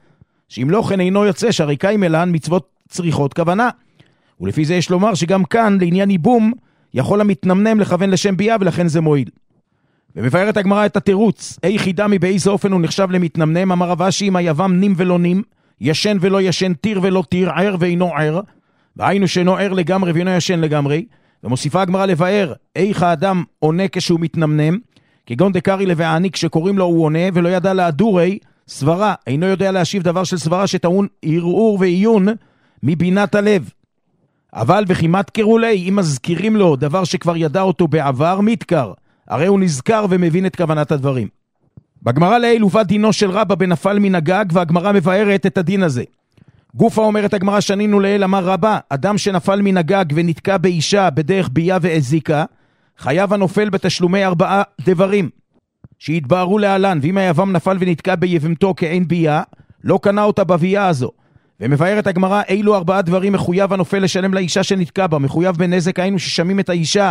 שאם לא כן אינו יוצא, שהרי קיים אלן מצוות צריכות כוונה. ולפי זה יש לומר שגם כאן, לעניין ייבום, יכול המתנמנם לכוון לשם בייה, ולכן זה מועיל. ומבארת הגמרא את התירוץ, אי חידה מבאיזה אופן הוא נחשב למתנמנם, אמר רב אשי, אם היבם נים ולא נים, ישן ולא ישן, טיר ולא טיר, ער ואינו ער, והיינו שאינו ער לגמרי ואינו ישן לגמרי, ומוסיפה הגמרא לבאר, איך האדם עונה כשהוא מתנמנם, כגון דקרי לבעני כשקוראים לו הוא עונה, ולא ידע להדורי סברה, אינו יודע להשיב דבר של סברה שטעון ערעור ועיון מבינת הלב. אבל וכמעט קראו לי, אם מזכירים לו דבר שכבר ידע אותו בעבר, מתקר, הרי הוא נזכר ומבין את כוונת הדברים. בגמרא לעיל הובא דינו של רבא בנפל מן הגג, והגמרא מבארת את הדין הזה. גופה אומרת הגמרא שנינו לעיל, אמר רבא, אדם שנפל מן הגג ונתקע באישה בדרך בייה והזיקה, חייב הנופל בתשלומי ארבעה דברים, שהתבארו להלן, ואם היבם נפל ונתקע ביבמתו כאין בייה, לא קנה אותה בבייה הזו. ומבארת הגמרא, אילו ארבעה דברים מחויב הנופל לשלם לאישה שנתקע בה, מחויב בנזק, היינו ששמים את האישה,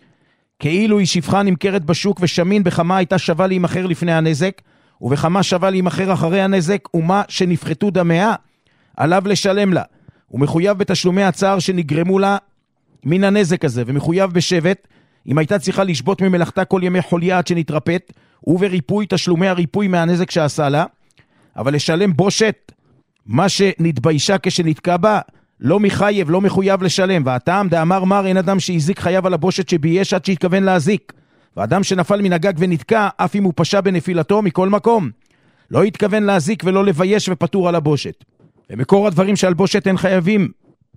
כאילו היא שפחה נמכרת בשוק, ושמין בכמה הייתה שווה להימחר לפני הנזק, ובכמה שווה להימחר אחרי הנזק, ומה שנפחתו דמיה, עליו לשלם לה. הוא מחויב בתשלומי הצער שנגרמו לה מן הנזק הזה, ומחויב בשבט, אם הייתה צריכה לשבות ממלאכתה כל ימי חוליה עד שנתרפת, ובריפוי תשלומי הריפוי מהנזק שעשה לה, אבל לשלם בושת, מה שנתביישה כשנתקע בה, לא מחייב, לא מחויב לשלם. והטעם דאמר מר, אין אדם שהזיק חייב על הבושת שבייש עד שהתכוון להזיק. ואדם שנפל מן הגג ונתקע, אף אם הוא פשע בנפילתו מכל מקום, לא התכוון להזיק ולא לבייש ופטור על הבושת. ומקור הדברים שעל בושת אין חייבים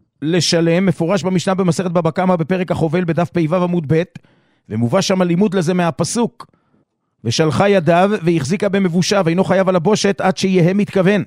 לשלם, מפורש במשנה במסכת בבא קמא בפרק החובל בדף פ"ו עמוד ב', ומובא שם לימוד לזה מהפסוק, ושלחה ידיו והחזיקה במבושה, ואינו חייב על הבושת עד שיהיה מתכוון.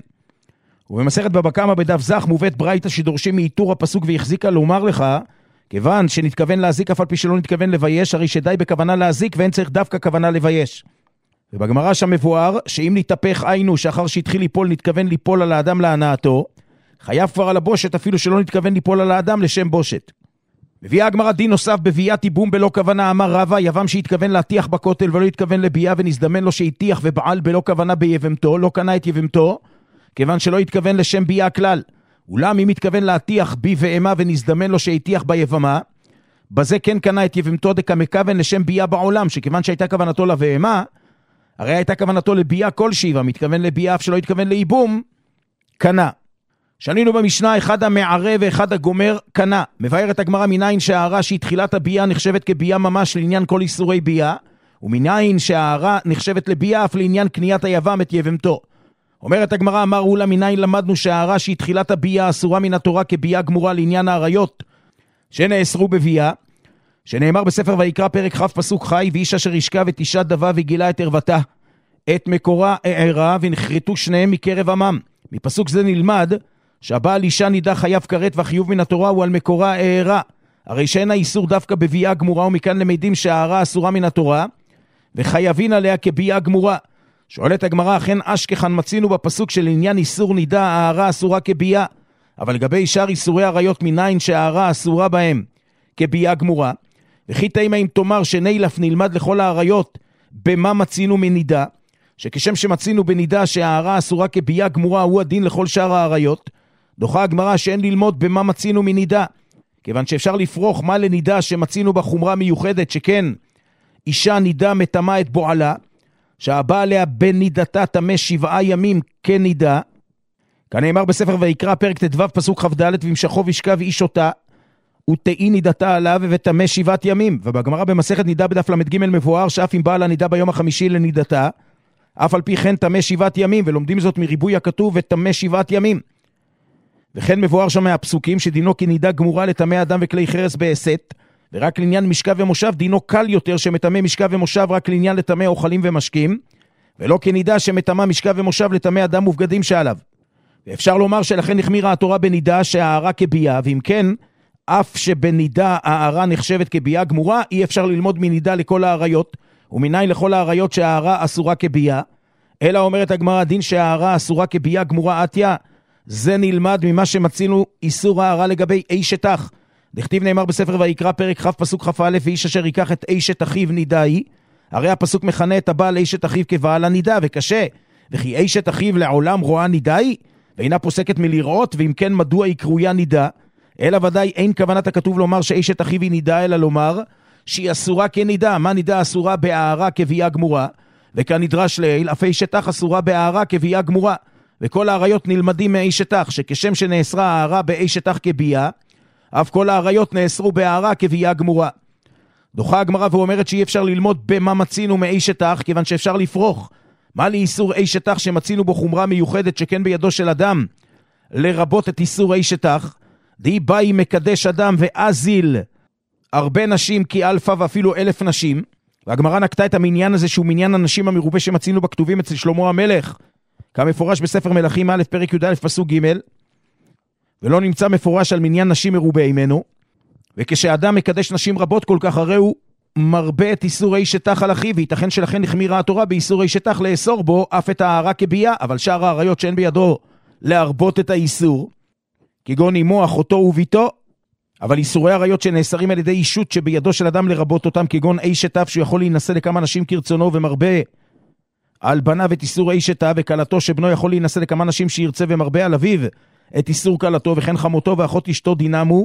ובמסכת בבא קמא בדף זך מובאת ברייתא שדורשים מאיתור הפסוק והחזיקה, לומר לך, כיוון שנתכוון להזיק אף על פי שלא נתכוון לבייש, הרי שדי בכוונה להזיק ואין צריך דווקא כוונה לבייש. ובגמרא שם מבואר שאם נתהפך עינו שאחר שהתחיל ליפול נתכוון ליפול על האדם להנאתו, חייב כבר על הבושת אפילו שלא נתכוון ליפול על האדם לשם בושת. מביאה הגמרא דין נוסף בביית ייבום בלא כוונה, אמר רבא, יבם שהתכוון להטיח בכותל ולא התכוון לבייה ונזדמן לו שהטיח ובעל בלא כוונה ביבמתו, לא קנה את יבמתו, כיוון שלא התכוון לשם בייה כלל. אולם אם התכוון להטיח בי ואמה ונזדמן לו שהטיח ביבמה, בזה כן קנה את יבמתו דקמכוון לשם בייה בעולם, שכיוון שהייתה כוונתו לבהמה, הרי הייתה כוונתו לבייה כלשהי, והמתכוון לבייה אף שלא התכוון לייבום, קנה. שנינו במשנה, אחד המערה ואחד הגומר קנה. מבארת הגמרא מניין שהערה שהיא תחילת הבייה נחשבת כבייה ממש לעניין כל איסורי בייה, ומניין שהערה נחשבת לבייה אף לעניין קניית היבם את יבמתו. אומרת הגמרא, אמר אולה, מניין למדנו שהערה שהיא תחילת הבייה אסורה מן התורה כבייה גמורה לעניין העריות שנאסרו בבייה, שנאמר בספר ויקרא פרק כ' פסוק חי, ואיש אשר ישכב את אישה דבה וגילה את ערוותה, את מקורה הערה, ונחרטו שניהם מקרב עמם. מפסוק זה נלמד שהבעל אישה נידה חייב כרת, והחיוב מן התורה הוא על מקורה הערה, הרי שאין האיסור דווקא בבייה גמורה, ומכאן למדים שהערה אסורה מן התורה וחייבין עליה כבייה גמורה. שואלת הגמרא, אכן אשכחן מצינו בפסוק של עניין איסור נידה הערה אסורה כבייה, אבל לגבי שאר איסורי עריות מניין שהערה אסורה בהם כבייה גמורה, וכי תימה אם תאמר שנילף נלמד לכל העריות במה מצינו מנידה, שכשם שמצינו בנידה שהערה אסורה כבייה גמורה הוא הדין לכל שאר העריות, דוחה הגמרא שאין ללמוד במה מצינו מנידה, כיוון שאפשר לפרוח מה לנידה שמצינו בחומרה מיוחדת, שכן אישה נידה מטמא את בועלה, שהבא עליה בנידתה תמה שבעה ימים כנידה, כנאמר בספר ויקרא פרק ט"ו פסוק כ"ד, ומשכו וישכב איש אותה ותהי נידתה עליו ותמה שבעת ימים. ובגמרא במסכת נידה בדף למד ג' מבואר שאף אם בעלה נידה ביום החמישי לנידתה, אף על פי כן תמה שבעת ימים, ולומדים זאת מריבוי הכתוב ותמה שבעת ימים. וכן מבואר שם מהפסוקים שדינו כנידה גמורה לטמא אדם וכלי חרס בעשת, ורק לעניין משכב ומושב דינו קל יותר שמטמא משכב ומושב רק לעניין לטמא אוכלים ומשקים, ולא כנידה שמטמא משכב ומושב לטמא אדם ובגדים שעליו. ואפשר לומר שלכן החמירה התורה בנידה שהערה כבייה, ואם כן, אף שבנידה הערה נחשבת כבייה גמורה, אי אפשר ללמוד מנידה לכל העריות, ומניין לכל העריות שהערה אסורה כבייה, אלא אומרת הגמרא דין שהערה אסורה כבייה גמורה עתיה, זה נלמד ממה שמצינו איסור הערה לגבי אשת אח. דכתיב נאמר בספר ויקרא פרק כ' פסוק כ"א, ואיש אשר ייקח את אשת אחיו נידאי, הרי הפסוק מכנה את הבעל אשת אחיו כבעל הנידה, וקשה, וכי אשת אחיו לעולם רואה נידאי, ואינה פוסקת מלראות, ואם כן מדוע היא קרויה נידה, אלא ודאי אין כוונת הכתוב לומר שאשת אחיו היא נידה, אלא לומר שהיא אסורה כנידה. מה נידה אסורה? בהערה כביאה גמורה, וכנדרש לעיל, אף אשת אח אסורה בהערה כביאה גמורה. וכל העריות נלמדים מאשת אח, שכשם שנאסרה הערה באשת אח כביאה, אף כל העריות נאסרו בהערה כביאה גמורה. דוחה הגמרא ואומרת שאי אפשר ללמוד במה מצינו מאשת אח, כיוון שאפשר לפרוח. מה לאיסור אשת אח שמצינו בו חומרה מיוחדת שכן בידו של אדם, לרבות את איסור אשת אח? די באי מקדש אדם ואזיל הרבה נשים כי אלפה ואפילו אלף נשים. והגמרא נקטה את המניין הזה שהוא מניין הנשים המרובה שמצינו בכתובים אצל שלמה המלך, כמפורש בספר מלכים א' פרק י"א פסוק ג', ולא נמצא מפורש על מניין נשים מרובה ממנו. וכשאדם מקדש נשים רבות כל כך, הרי הוא מרבה את איסור אשת אח על אחיו, וייתכן שלכן החמירה התורה באיסור אשת אח לאסור בו אף את הערה כביאה. אבל שאר העריות שאין בידו להרבות את האיסור, כגון אמו, אחותו וביתו, אבל איסורי עריות שנאסרים על ידי אישות שבידו של אדם לרבות אותם, כגון אשת אב שהוא יכול להינשא לכמה נשים כרצונו ומרבה על בניו את איסור אשת אב, וקלתו שבנו יכול להינשא לכמה נשים שירצה ומרבה על אביו את איסור קלתו, וכן חמותו ואחות אשתו דינמו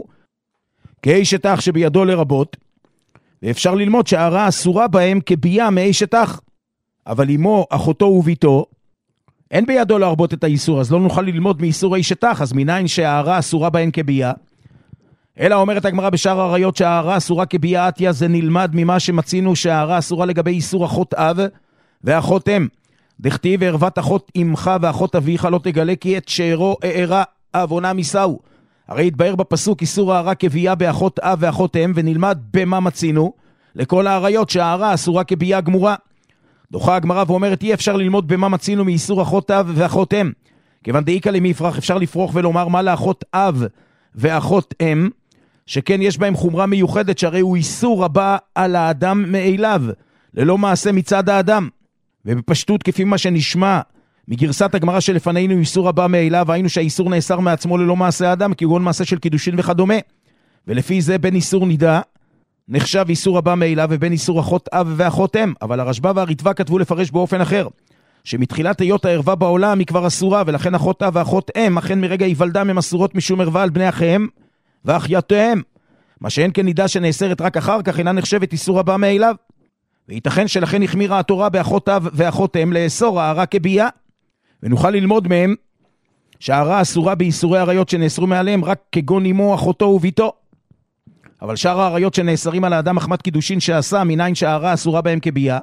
כאשת אח שבידו לרבות. ואפשר ללמוד שהערה אסורה בהם כביאה מאשת אח, אבל אמו, אחותו וביתו אין בידו להרבות את האיסור, אז לא נוכל ללמוד מאיסור אשת אח. אז מניין שהערה אסורה בהן כביאה? אלא אומרת הגמרא בשאר העריות שהערה אסורה כביאה עתיה, זה נלמד ממה שמצינו שהערה אסורה לגבי איסור אחות אב ואחות אם. דכתיב ערוות אחות אמך ואחות אביך לא תגלה כי את שארו הערה אבונה מסעו. הרי התבהר בפסוק איסור הערה כביאה באחות אב ואחות אם, ונלמד במה מצינו לכל העריות שהערה אסורה כביאה גמורה. דוחה הגמרא ואומרת אי אפשר ללמוד במה מצינו מאיסור אחות אב ואחות אם, כיוון דאיקה למפרח אפשר לפרוח ולומר מה לאחות אב ואחות אם, שכן יש בהם חומרה מיוחדת, שהרי הוא איסור הבא על האדם מאליו, ללא מעשה מצד האדם. ובפשטות כפי מה שנשמע מגרסת הגמרא שלפנינו, איסור הבא מאליו, היינו שהאיסור נאסר מעצמו ללא מעשה האדם, כגון מעשה של קידושין וכדומה. ולפי זה בין איסור נידה נחשב איסור הבא מאליו, ובין איסור אחות אב ואחות אם. אבל הרשב"א והריטב"א כתבו לפרש באופן אחר, שמתחילת היות הערווה בעולם היא כבר אסורה, ולכן אחות אב ואחות אם אכן מרגע היוולדם הם אסורות משום ערווה על בני אחיהם ואחיותיהם, מה שאין כן נידה שנאסרת רק אחר כך אינה נחשבת איסור הבא מאליו. וייתכן שלכן החמירה התורה באחות אב ואחות אם לאסור הערה כביאה, ונוכל ללמוד מהם שהערה אסורה באיסורי עריות שנאסרו מעליהם רק כגון אמו, אחותו וביתו. אבל שאר העריות שנאסרים על האדם מחמת קידושין שעשה, מניין שהערה אסורה בהם כביאה?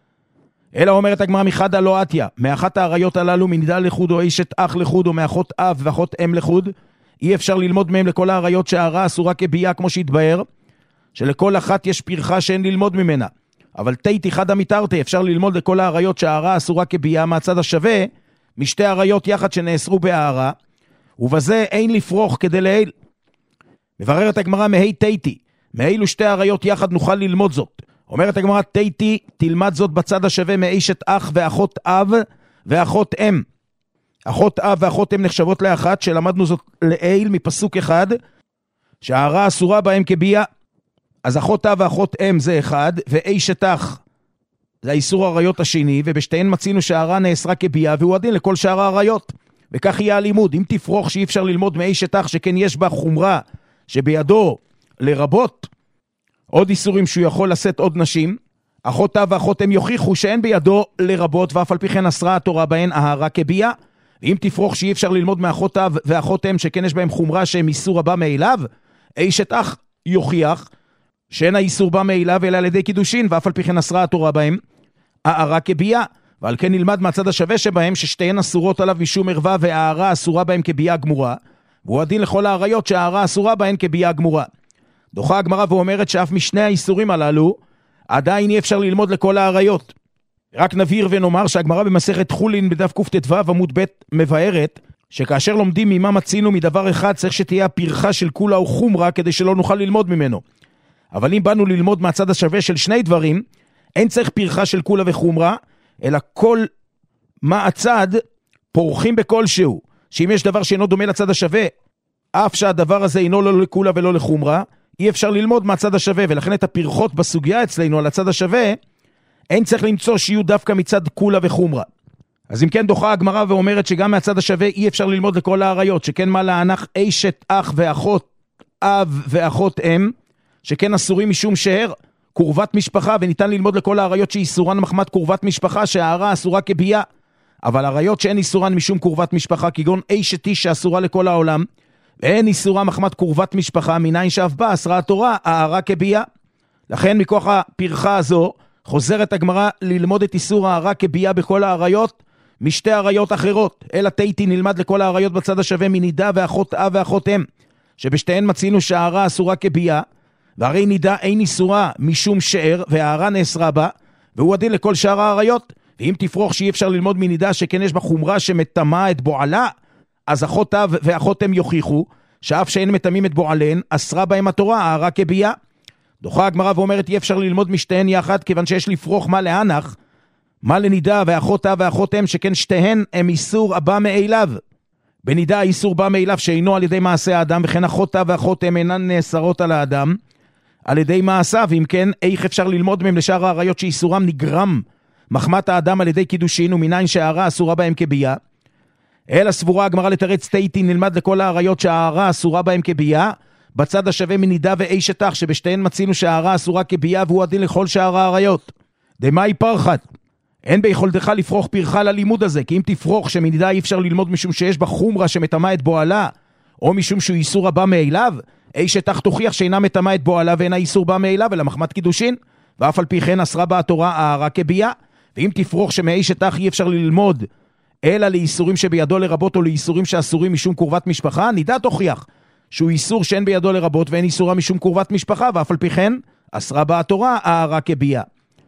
אלא אומרת הגמרא מחדה לא עתיה, מאחת העריות הללו מנידה לחוד או אשת אח לחוד או מאחות אב ואחות אם לחוד, אי אפשר ללמוד מהם לכל העריות שהערה אסורה כביאה, כמו שהתבהר שלכל אחת יש פרחה שאין ללמוד ממנה. אבל תיתי חדה מתרתי, אפשר ללמוד לכל העריות שהערה אסורה כביאה מהצד השווה משתי עריות יחד שנאסרו בהערה, ובזה אין לפרוח כדי לעיל. מבררת הגמרא מהי תיתי, מאילו שתי עריות יחד נוכל ללמוד זאת. אומרת הגמרא תיתי תלמד זאת בצד השווה מאשת אח ואחות אב ואחות אם. אחות אב ואחות אם נחשבות לאחת, שלמדנו זאת לעיל מפסוק אחד שהערה אסורה בהם כביאה. אז אחות אב ואחות אם זה אחד, ואשת אח זה האיסור העריות השני, ובשתיהן מצינו שהערה נאסרה כביאה, והוא הדין לכל שאר העריות. וכך יהיה הלימוד. אם תפרוח שאי אפשר ללמוד מאשת אח שכן יש בה חומרה שבידו לרבות עוד איסורים שהוא יכול לשאת עוד נשים, אחות אב ואחות אם יוכיחו שאין בידו לרבות, ואף על פי כן אסרה התורה בהן הערה כביאה. ואם תפרוח שאי אפשר ללמוד מאחות אב ואחות אם שכן יש בהם חומרה שהם איסור הבא מאליו, אשת אח יוכיח שאין האיסור בא מאליו אלא על ידי קידושין, ואף על פי כן אסרה התורה בהם הערה כביאה. ועל כן נלמד מהצד השווה שבהם ששתיהן אסורות עליו משום ערווה, והערה אסורה בהם כביאה גמורה, והוא הדין לכל העריות שהערה אסורה בהן כביאה גמורה. דוחה הגמרא ואומרת שאף משני האיסורים הללו עדיין אי אפשר ללמוד לכל העריות. רק נבהיר ונאמר שהגמרא במסכת חולין בדף קט"ו עמוד ב' מבארת שכאשר לומדים ממה מצינו מדבר אחד, צריך שתהיה הפרחה של כולה או חומרה כדי שלא נוכל ללמוד ממנו. אבל אם באנו ללמוד מהצד השווה של שני דברים, אין צריך פרחה של כולה וחומרה, אלא כל מה הצד פורחים בכלשהו, שאם יש דבר שאינו דומה לצד השווה, אף שהדבר הזה אינו לא לכולה ולא לחומרה, אי אפשר ללמוד מהצד השווה, ולכן את הפרחות בסוגיה אצלנו על הצד השווה, אין צריך למצוא שיהיו דווקא מצד כולה וחומרה. אז אם כן דוחה הגמרא ואומרת שגם מהצד השווה אי אפשר ללמוד לכל העריות, שכן מה להנח אשת אח ואחות אב ואחות אם, שכן אסורים משום שהר קורבת משפחה, וניתן ללמוד לכל העריות שאיסורן מחמת קורבת משפחה, שהערה אסורה כבייה. אבל עריות שאין איסורן משום קורבת משפחה, כגון אשת איש שאסורה לכל העולם, ואין איסורה מחמת קורבת משפחה, מניין שאף בה אסרה התורה, הערה כבייה. לכן מכוח הפרחה הזו, חוזרת הגמרא ללמוד את איסור הערה כבייה בכל העריות, משתי עריות אחרות. אלא תיתי נלמד לכל העריות בצד השווה מנידה ואחות אב ואחות אם, שבשתיהן מצינו שהערה אסורה כבייה, והרי נידה אין איסורה משום שאר, והערה נאסרה בה, והוא הדין לכל שאר העריות. ואם תפרוח שאי אפשר ללמוד מנידה שכן יש בה חומרה שמתמה את בועלה, אז אחות אב ואחות הם יוכיחו, שאף שאין מתמים את בועליהן, אסרה בהם התורה, הערה כבייה. דוחה הגמרא ואומרת אי אפשר ללמוד משתיהן יחד, כיוון שיש לפרוח מה להנח, מה לנידה ואחות אב ואחות הם, שכן שתיהן הם איסור הבא מאליו. בנידה האיסור בא מאליו שאינו על ידי מעשה האדם, וכן אחות אב ואחות הם אינן נאסרות על האדם על ידי מעשיו. אם כן, איך אפשר ללמוד מהם לשאר העריות שאיסורם נגרם מחמת האדם על ידי קידושין, ומניין שהערה אסורה בהם כבייה? אלא סבורה הגמרא לתרץ תיתי נלמד לכל העריות שהערה אסורה בהם כבייה, בצד השווה מנידה ואשת אח, שבשתיהן מצינו שהערה אסורה כבייה, והוא הדין לכל שאר העריות. דמאי פרחת, אין ביכולתך לפרוח פרחה ללימוד הזה, כי אם תפרוח שמנידה אי אפשר ללמוד משום שיש בה חומרה שמתמה את בועלה, או משום שהוא איסור הבא מאליו, אשת אח תוכיח שאינה מתמה את בועלה ואינה איסור בא מאליו, אלא מחמת קידושין, ואף על פי כן אסרה בה התורה הערה כבייה. ואם תפרוח שמאשת אח אי אפשר ללמוד אלא לאיסורים שבידו לרבות, או לאיסורים שאסורים משום קורבת משפחה, נידה תוכיח שהוא איסור שאין בידו לרבות ואין איסורה משום קורבת משפחה, ואף על פי כן אסרה בה התורה הערה כבייה.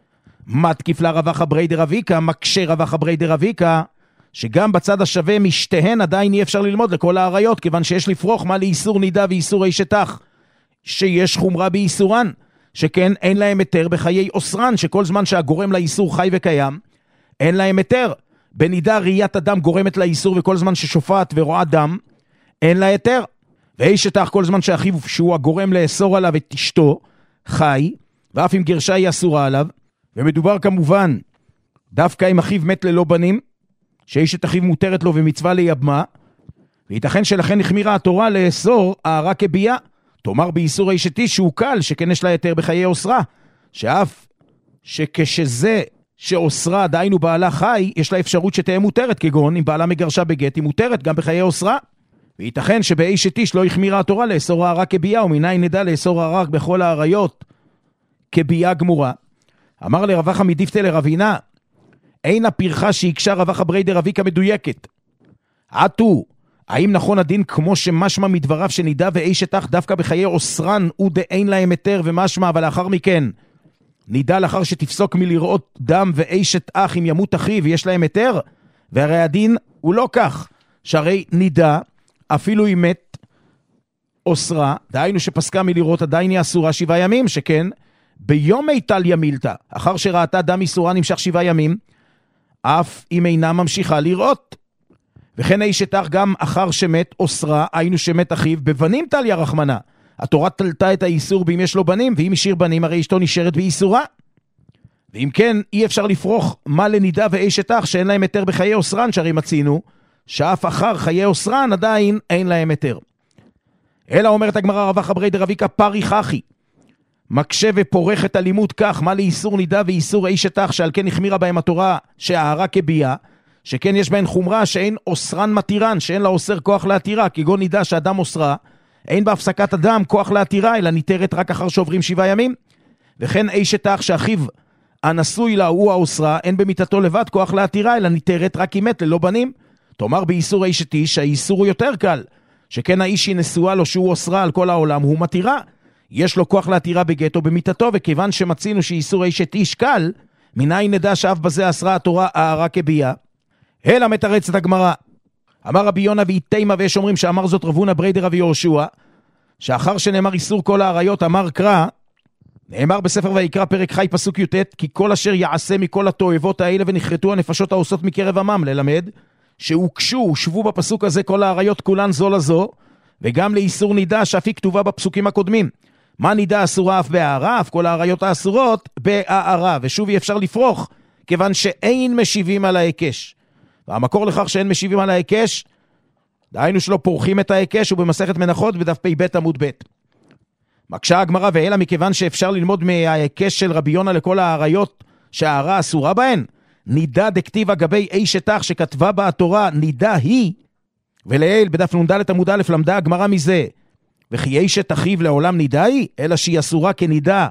מתקיף לה רבחה ברי דרביקה, מקשה רבחה ברי דרביקה, שגם בצד השווה משתיהן עדיין אי אפשר ללמוד לכל העריות, כיוון שיש לפרוח מה לאיסור נידה ואיסור אשת אח, שיש חומרה באיסורן, שכן אין להם היתר בחיי אוסרן, שכל זמן שהגורם לאיסור חי וקיים, אין להם היתר. בנידה ראיית אדם גורמת לאיסור, וכל זמן ששופעת ורואה דם, אין לה היתר. ואשת אח כל זמן שאחיו שהוא הגורם לאסור עליו את אשתו, חי, ואף אם גרשה היא אסורה עליו. ומדובר כמובן דווקא אם אחיו מת ללא בנים, שאשת אחיו מותרת לו ומצווה ליבמה, וייתכן שלכן החמירה התורה לאסור הערה כבייה, תאמר באיסור אשת איש שהוא קל, שכן יש לה יותר בחיי אוסרה, שאף שכשזה שאוסרה דיינו בעלה חי, יש לה אפשרות שתהיה מותרת, כגון אם בעלה מגרשה בגט, היא מותרת גם בחיי אוסרה. וייתכן שבאשת איש לא החמירה התורה לאסור הערה כבייה, ומניין נדע לאסור הערה בכל העריות כבייה גמורה. אמר לרבחה מדיפתה לרבינה, אין הפרחה שהקשה רבחה ברי דרביקה מדויקת. עטו, האם נכון הדין כמו שמשמע מדבריו שנידה ואשת אח דווקא בחיי אוסרן ודאין להם היתר, ומשמע אבל לאחר מכן נידה לאחר שתפסוק מלראות דם ואשת אח אם ימות אחיו ויש להם היתר? והרי הדין הוא לא כך, שהרי נידה אפילו היא מת אוסרה, דהיינו שפסקה מלראות עדיין היא אסורה שבעה ימים, שכן ביום מיטל ימילתה, אחר שראתה דם איסורה נמשך שבעה ימים, אף אם אינה ממשיכה לראות. וכן אשת אח גם אחר שמת אוסרה, היינו שמת אחיו, בבנים תליה רחמנה. התורה תלתה את האיסור באם יש לו בנים, ואם השאיר בנים הרי אשתו נשארת באיסורה. ואם כן, אי אפשר לפרוח מה לנידה ואשת אח שאין להם היתר בחיי אוסרן, שהרי מצינו שאף אחר חיי אוסרן עדיין אין להם היתר. אלא אומרת הגמרא רבחה ברי דרביקה פרי חכי, מקשה ופורך את הלימוד כך, מה לאיסור נידה ואיסור אשת אח, שעל כן החמירה בהם התורה שהערה כבייה, שכן יש בהן חומרה שאין אוסרן מתירן, שאין לה אוסר כוח להתירה, כגון נידה שאדם אוסרה, אין בהפסקת אדם כוח להתירה, אלא ניתרת רק אחר שעוברים שבעה ימים. וכן אשת אח שאחיו הנשוי לה הוא האוסרה, אין במיתתו לבד כוח להתירה, אלא ניתרת רק אם מת ללא בנים. תאמר באיסור אשת איש, האיסור הוא יותר קל, שכן האיש היא נשואה לו שהוא אוסרה על כל העולם, הוא מתירה, יש לו כוח להתירה בגט או במיתתו, וכיוון שמצינו שאיסור אשת איש קל, מניין נדע שאף בזה אסרה התורה הערה כבייה? אלא מתרצת הגמרא, אמר רבי יונה ואיתימה, ויש אומרים שאמר זאת רבונה ברי דרבי יהושע, שאחר שנאמר איסור כל העריות אמר קרא, נאמר בספר ויקרא פרק חי פסוק י"ט, כי כל אשר יעשה מכל התועבות האלה ונחרטו הנפשות העושות מקרב עמם, ללמד שהוקשו, הושבו בפסוק הזה כל העריות כולן זו לזו, וגם לאיסור נידה שאף היא כתובה בפסוקים הקודמים. מה נידה אסורה אף בהערה, אף כל העריות האסורות בהערה, ושוב אי אפשר לפרוח, כיוון שאין משיבים על ההיקש. והמקור לכך שאין משיבים על ההיקש, דהיינו שלא פורחים את ההיקש, ובמסכת מנחות בדף פי ב' עמוד ב'. מקשה הגמרא, ואלה מכיוון שאפשר ללמוד מההיקש של רבי יונה לכל העריות שהערה אסורה בהן, נידה דכתיבה גבי אשת אח שכתבה בה התורה, נידה היא, ולעיל בדף נ"ד עמוד א' למדה הגמרא מזה, וכי אשת אחיו לעולם נידה היא, אלא שהיא אסורה כנידה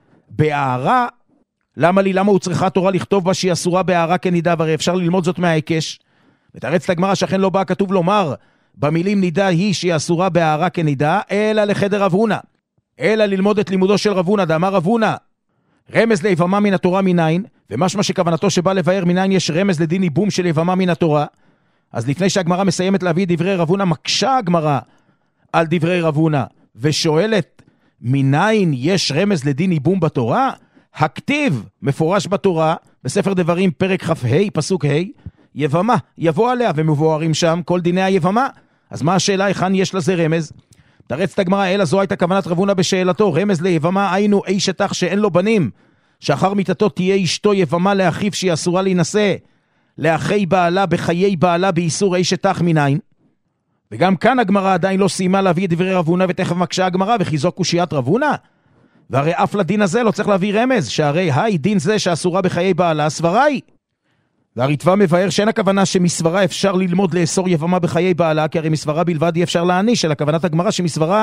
בהערה. למה לי, למה הוא צריכה תורה לכתוב בה שהיא אסורה בהערה כנידה, והרי אפשר ללמוד זאת מההיקש? ותרץ לגמרא שאכן לא בא כתוב לומר במילים נידה היא שהיא אסורה בהערה כנידה, אלא לחדר רב הונא, אלא ללמוד את לימודו של רב הונא, דאמר רב הונא, רמז ליבמה מן התורה מניין, ומשמע שכוונתו שבא לבאר מניין יש רמז לדין ייבום של יבמה מן התורה. אז לפני שהגמרא מסיימת להביא דברי רב הונא, מקשה הגמרא על דברי רב הונא, ושואלת, מניין יש רמז לדין ייבום בתורה? הכתיב מפורש בתורה, בספר דברים פרק כ"ה, פסוק ה', יבמה, יבוא עליה, ומבוארים שם כל דיני היבמה. אז מה השאלה, היכן יש לזה רמז? תרץ את הגמרא, אלא זו הייתה כוונת רב הונא בשאלתו, רמז ליבמה היינו אשת אח שאין לו בנים, שאחר מיתתו תהיה אשתו יבמה לאחיו שהיא אסורה להינשא, לאחי בעלה בחיי בעלה באיסור אשת אח מניין. וגם כאן הגמרא עדיין לא סיימה להביא את דברי רב הונא, ותכף מקשה הגמרא, וכי זו קושיית רב הונא? והרי אף לדין הזה לא צריך להביא רמז, שהרי היי דין זה שאסורה בחיי בעלה סברה היא. והריטב"א מבאר שאין הכוונה שמסברה אפשר ללמוד לאסור יבמה בחיי בעלה, כי הרי מסברה בלבד אי אפשר להעניש, אלא כוונת הגמרא שמסברה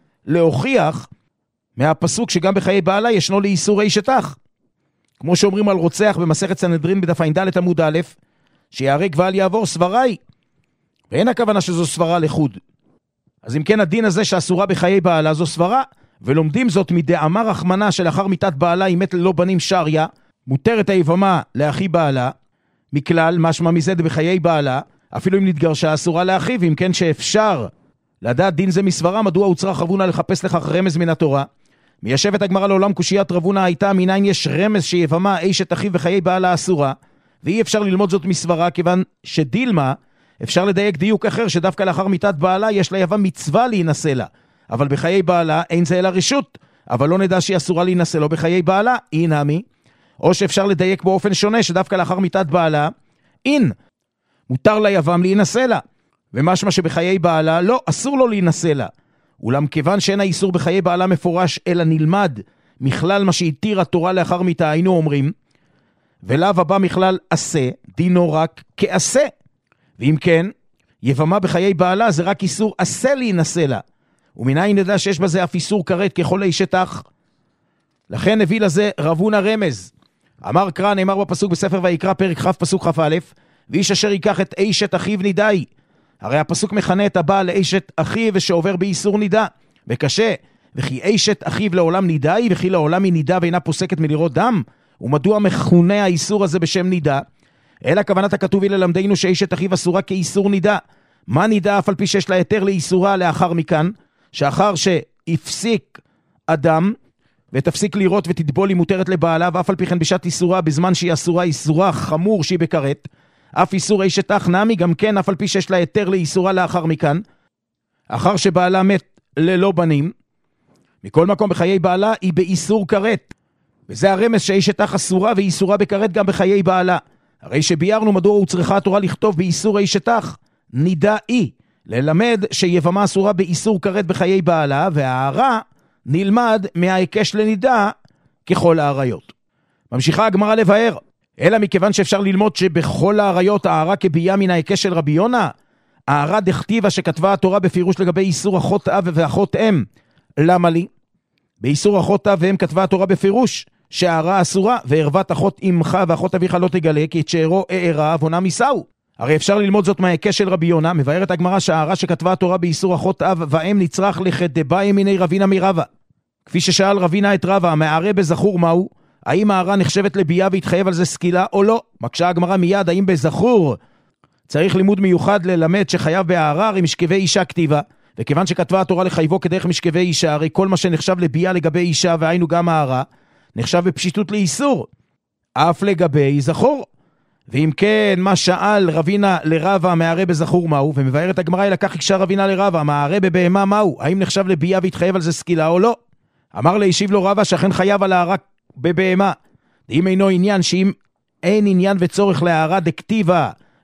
להוכיח מהפסוק שגם בחיי בעלה ישנו לאיסור אשת אח. כמו שאומרים על רוצח במסכת סנהדרין בדף ע"ד עמוד א', שיהרג ואל יעבור סברה היא. ואין הכוונה שזו סברה לחוד. אז אם כן הדין הזה שאסורה בחיי בעלה זו סברה, ולומדים זאת מדאמר רחמנה שלאחר מיתת בעלה היא מת ללא בנים שריה, מותרת היבמה לאחי בעלה, מכלל משמע מזה בחיי בעלה, אפילו אם נתגרשה אסורה לאחיו, אם כן שאפשר לדעת דין זה מסברה, מדוע הוצרה רב הונא לחפש לכך רמז מן התורה? מיישבת הגמרא לעולם קושיית רב הונא הייתה, מניין יש רמז שיבמה אשת אחיו בחיי בעלה אסורה, ואי אפשר ללמוד זאת מסברה, כיוון שדילמה אפשר לדייק דיוק אחר, שדווקא לאחר מיתת בעלה יש ליבם מצווה להינשא לה, אבל בחיי בעלה אין זה אלא רשות, אבל לא נדע שהיא אסורה להינשא לו בחיי בעלה, אין המי. או שאפשר לדייק באופן שונה, שדווקא לאחר מיתת בעלה, אין, מותר ליבם להינשא לה, ומשמע שבחיי בעלה לא, אסור לו להינשא לה. אולם כיוון שאין האיסור בחיי בעלה מפורש, אלא נלמד מכלל מה שהתיר התורה לאחר מיתה, היינו אומרים, ולאו הבא מכלל עשה, דינו רק כעשה. ואם כן, יבמה בחיי בעלה זה רק איסור עשה להינשא לה, ומנין נדע שיש בזה אף איסור כרת ככל אשת אח. לכן הביא לזה רב הונא רמז. אמר קרא, נאמר בפסוק בספר ויקרא פרק כ' פסוק כ"א, ואיש אשר ייקח את אשת אחיו נידאי. הרי הפסוק מכנה את הבעל לאשת אחיו ושעובר באיסור נידה, וקשה, וכי אשת אחיו לעולם נידאי, וכי לעולם היא נידה ואינה פוסקת מלראות דם. ומדוע מכונה האיסור הזה בשם נידה? אלא כוונת הכתוב היא ללמדנו שאשת אחיו אסורה כאיסור נידה. מה נידה אף על פי שיש לה היתר לאיסורה לאחר מכאן, שאחר שהפסיק אדם ותפסיק לראות ותטבול היא מותרת לבעלה, ואף על פי כן בשעת איסורה בזמן שהיא אסורה איסורה חמור שהיא בכרת, אף איסור אשת אח נמי גם כן אף על פי שיש לה היתר לאיסורה לאחר מכאן, אחר שבעלה מת ללא בנים. מכל מקום בחיי בעלה היא באיסור כרת, וזה הרמז שאשת אח אסורה ואיסורה בכרת גם בחיי בעלה. הרי שביארנו מדוע הוא צריכה התורה לכתוב באיסור אשת אח נידה היא, ללמד שיבמה אסורה באיסור כרת בחיי בעלה, והערה נלמד מההיקש לנידה ככל העריות. ממשיכה הגמרא לבאר, אלא מכיוון שאפשר ללמוד שבכל העריות הערה כבייה מן ההיקש של רבי יונה, הערה דכתיבה שכתבה התורה בפירוש לגבי איסור אחות אב ואחות אם. למה לי? באיסור אחות אב ואם כתבה התורה בפירוש שהערה אסורה, וערוות אחות אמך ואחות אביך לא תגלה, כי את שארו הערה עוונה מסעו. הרי אפשר ללמוד זאת מההיקש של רבי יונה. מבארת הגמרא שהערה שכתבה התורה באיסור אחות אב ואם נצרך לכדבאי מיני רבינה מרבה. כפי ששאל רבינה את רבה, המערה בזכור מהו? האם הערה נחשבת לבייה והתחייב על זה סקילה או לא? מקשה הגמרא מיד, האם בזכור צריך לימוד מיוחד ללמד שחייב בהערה, הרי משכבי אישה כתיבה, וכיוון שכתבה התורה לחייבו כדרך משכבי אישה, הרי כל מה שנחשב לבייה לגבי אישה והיינו גם הערה, נחשב בפשיטות לאיסור, אף לגבי זכור. ואם כן, מה שאל רבינה לרבה, המערה בזכור מהו? ומבארת הגמרא, לקח הקשה רבינה לרבה, המערה בבהמה מהו? האם נחשב לבייה והתחייב על זה סקילה או לא? אמר להשיב לו רבה שאכן חייב על הערה בבהמה. אם אינו עניין, שאם אין עניין וצורך להערה דכתיבה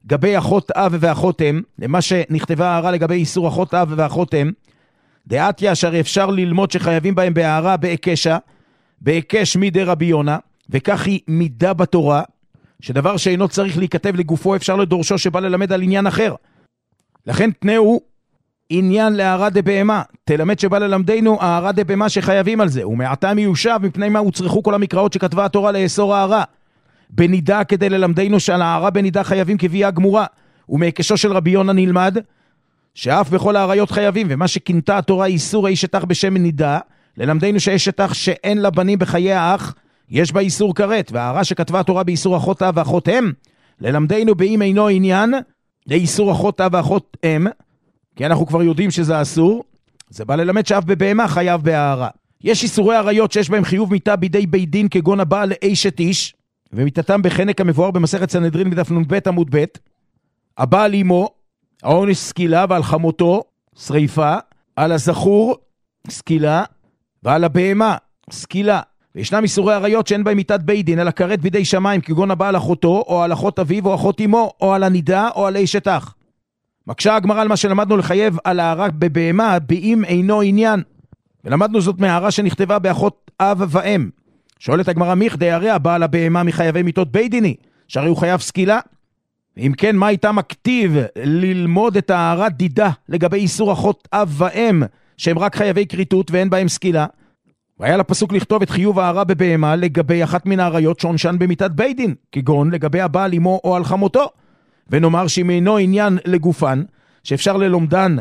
גבי אחות אב ואחות אם, למה שנכתבה הערה לגבי איסור אחות אב ואחות אם, דעתיה שהרי אפשר ללמוד שחייבים בהם בהערה בהיקשה, בהיקש מידי רבי יונה, וכך היא מידה בתורה, שדבר שאינו צריך להיכתב לגופו אפשר לדורשו שבא ללמד על עניין אחר. לכן תנאו עניין להערה דבהמה, תלמד שבא ללמדנו הערה דבהמה שחייבים על זה, ומעתה מיושב מפני מה הוצרכו כל המקראות שכתבה התורה לאסור הערה. בנידה כדי ללמדנו שעל הערה בנידה חייבים כביאה גמורה, ומהיקשו של רבי יונה נלמד, שאף בכל העריות חייבים, ומה שכינתה התורה איסור האיש אתך בשם נידה, ללמדנו שהאיש אתך שאין לה בנים בחיי האח, יש בה איסור כרת, והערה שכתבה התורה באיסור אחות אב ואחות אם, ללמדנו באם אינו עניין, לאיסור אחות אב ואחות אם, כי אנחנו כבר יודעים שזה אסור, זה בא ללמד שאף בבהמה חייב בהערה. יש איסורי עריות שיש בהם חיוב מיתה בידי בית דין, כגון הבעל לאשת איש, ומיתתם בחנק המבואר במסכת סנהדרין בדף נ"ב עמוד ב', הבעל אמו, העונש סקילה, ועל חמותו שריפה, על הזכור סקילה, ועל הבהמה סקילה. וישנם איסורי עריות שאין בהם מיתת בית דין, אלא כרת בידי שמיים, כגון הבעל אחותו, או על אחות אביו, או אחות אמו, או על הנידה, או על אשת אח. מקשה הגמרא על מה שלמדנו לחייב על הערה בבהמה, באם אינו עניין. ולמדנו זאת מהערה שנכתבה באחות אב ואם. שואלת הגמרא, מיכדי הרי הבעל הבהמה מחייבי מיתות בית דיני, שהרי הוא חייב סקילה? ואם כן, מה הייתה מכתיב ללמוד את הערה דידה לגבי איסור אחות אב ואם, שהם רק חייבי כריתות ואין בהם סקילה? והיה לפסוק לכתוב את חיוב הערה בבהמה לגבי אחת מן העריות שעונשן במיתת בית דין, כגון לגבי הבעל אמו או על חמותו. ונאמר שאם אינו עניין לגופן, שאפשר ללומדן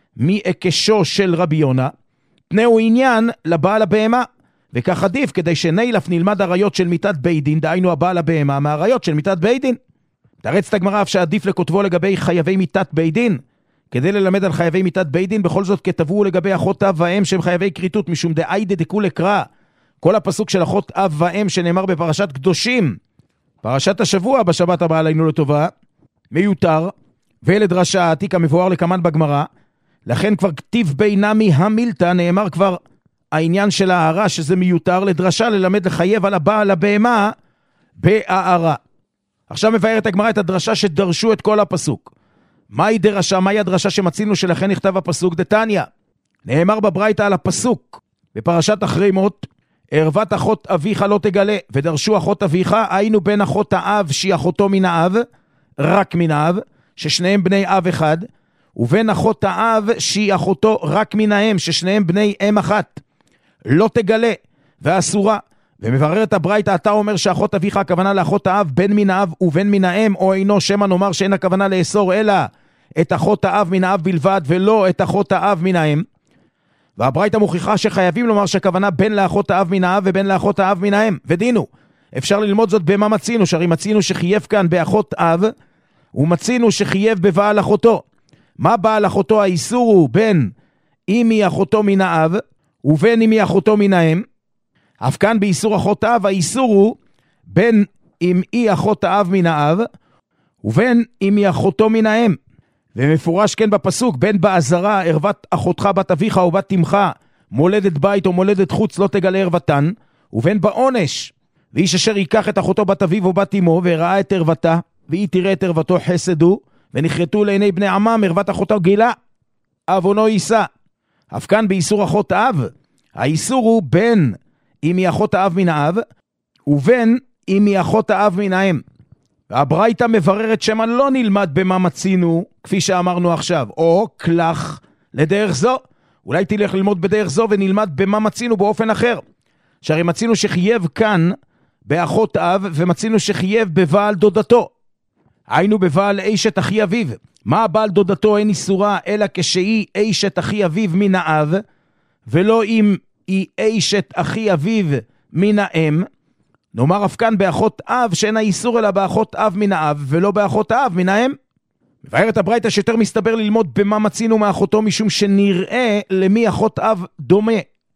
מהיקשו של רבי יונה, תנאו עניין לבעל הבהמה. וכך עדיף, כדי שנילף נלמד עריות של מיתת בית דין, דהיינו הבעל הבהמה מהעריות של מיתת בית דין. תרץ את הגמרא אף שעדיף לכותבו לגבי חייבי מיתת בית דין, כדי ללמד על חייבי מיתת בית דין, בכל זאת כתבו לגבי אחות אב ואם שהם חייבי כריתות, משום דאיידה דכולי קרא. כל הפסוק של אחות אב ואם שנאמר בפרשת קדושים, פרשת השבוע בשבת הבאה עלינו לטובה, מיותר, ולדרשה העתיק המבואר לכמן בגמרא, לכן כבר כתיב בינמי המילתא, נאמר כבר העניין של הערה שזה מיותר, לדרשה ללמד לחייב על הבעל הבהמה בהערה. עכשיו מבארת הגמרא את הדרשה שדרשו את כל הפסוק. מהי דרשה? מהי הדרשה שמצינו שלכן נכתב הפסוק? דתניא, נאמר בברייתא על הפסוק בפרשת אחרי מות, ערוות אחות אביך לא תגלה, ודרשו אחות אביך, היינו בין אחות האב שהיא אחותו מן האב, רק מן האב, ששניהם בני אב אחד, ובין אחות האב שהיא אחותו רק מן האם, ששניהם בני אם אחת, לא תגלה ואסורה. ומבררת הברייתא, אתה אומר שאחות אביך הכוונה לאחות האב בין מן האב ובין מן האם, או אינו, שמא נאמר שאין הכוונה לאסור אלא את אחות האב מן האב בלבד ולא את אחות האב מן האם. והברייתא מוכיחה שחייבים לומר שהכוונה בין לאחות האב מן האב ובין לאחות האב מן האם. ודינו, אפשר ללמוד זאת במה מצינו, שהרי מצינו שחייב כאן באחות אב, ומצינו שחייב בבעל אחותו. מה בעל אחותו? האיסור הוא בין אם היא אחותו מן האב ובין אם היא אחותו מן האם. אף כאן באיסור אחות האב האיסור הוא בין אם היא אחות האב מן האב ובין אם היא אחותו מן האם. ומפורש כן בפסוק, בין בעזרה ערוות אחותך בת אביך או בת אמך, מולדת בית או מולדת חוץ לא תגלה ערוותן, ובין בעונש, ואיש אשר ייקח את אחותו בת אביו או בת אמו וראה את ערוותה, והיא תראה את ערוותו חסדו, ונחרטו לעיני בני עמם ערוות אחותו גילה, אבונו יישא. אף כאן באיסור אחות האב האיסור הוא בין אם היא אחות האב מן האב ובין אם היא אחות האב מן האם. והברייתא מבררת שמא לא נלמד במה מצינו כפי שאמרנו עכשיו, או כלך לדרך זו. אולי תלך ללמוד בדרך זו ונלמד במה מצינו באופן אחר, שהרי מצינו שחייב כאן באחות אב ומצינו שחייב בבעל דודתו, היינו בבעל אשת אחי אביו. מה בעל דודתו? אין איסורה אלא כשהיא אשת אחי אביו מן האב, ולא אם היא אשת אחי אביו מן האם. נאמר אף כאן באחות אב שאין האיסור אלא באחות אב מן האב ולא באחות האב מן האם. מבארת הברייתא שיותר מסתבר ללמוד במה מצינו מאחותו, משום שנראה למי אחות אב דומה,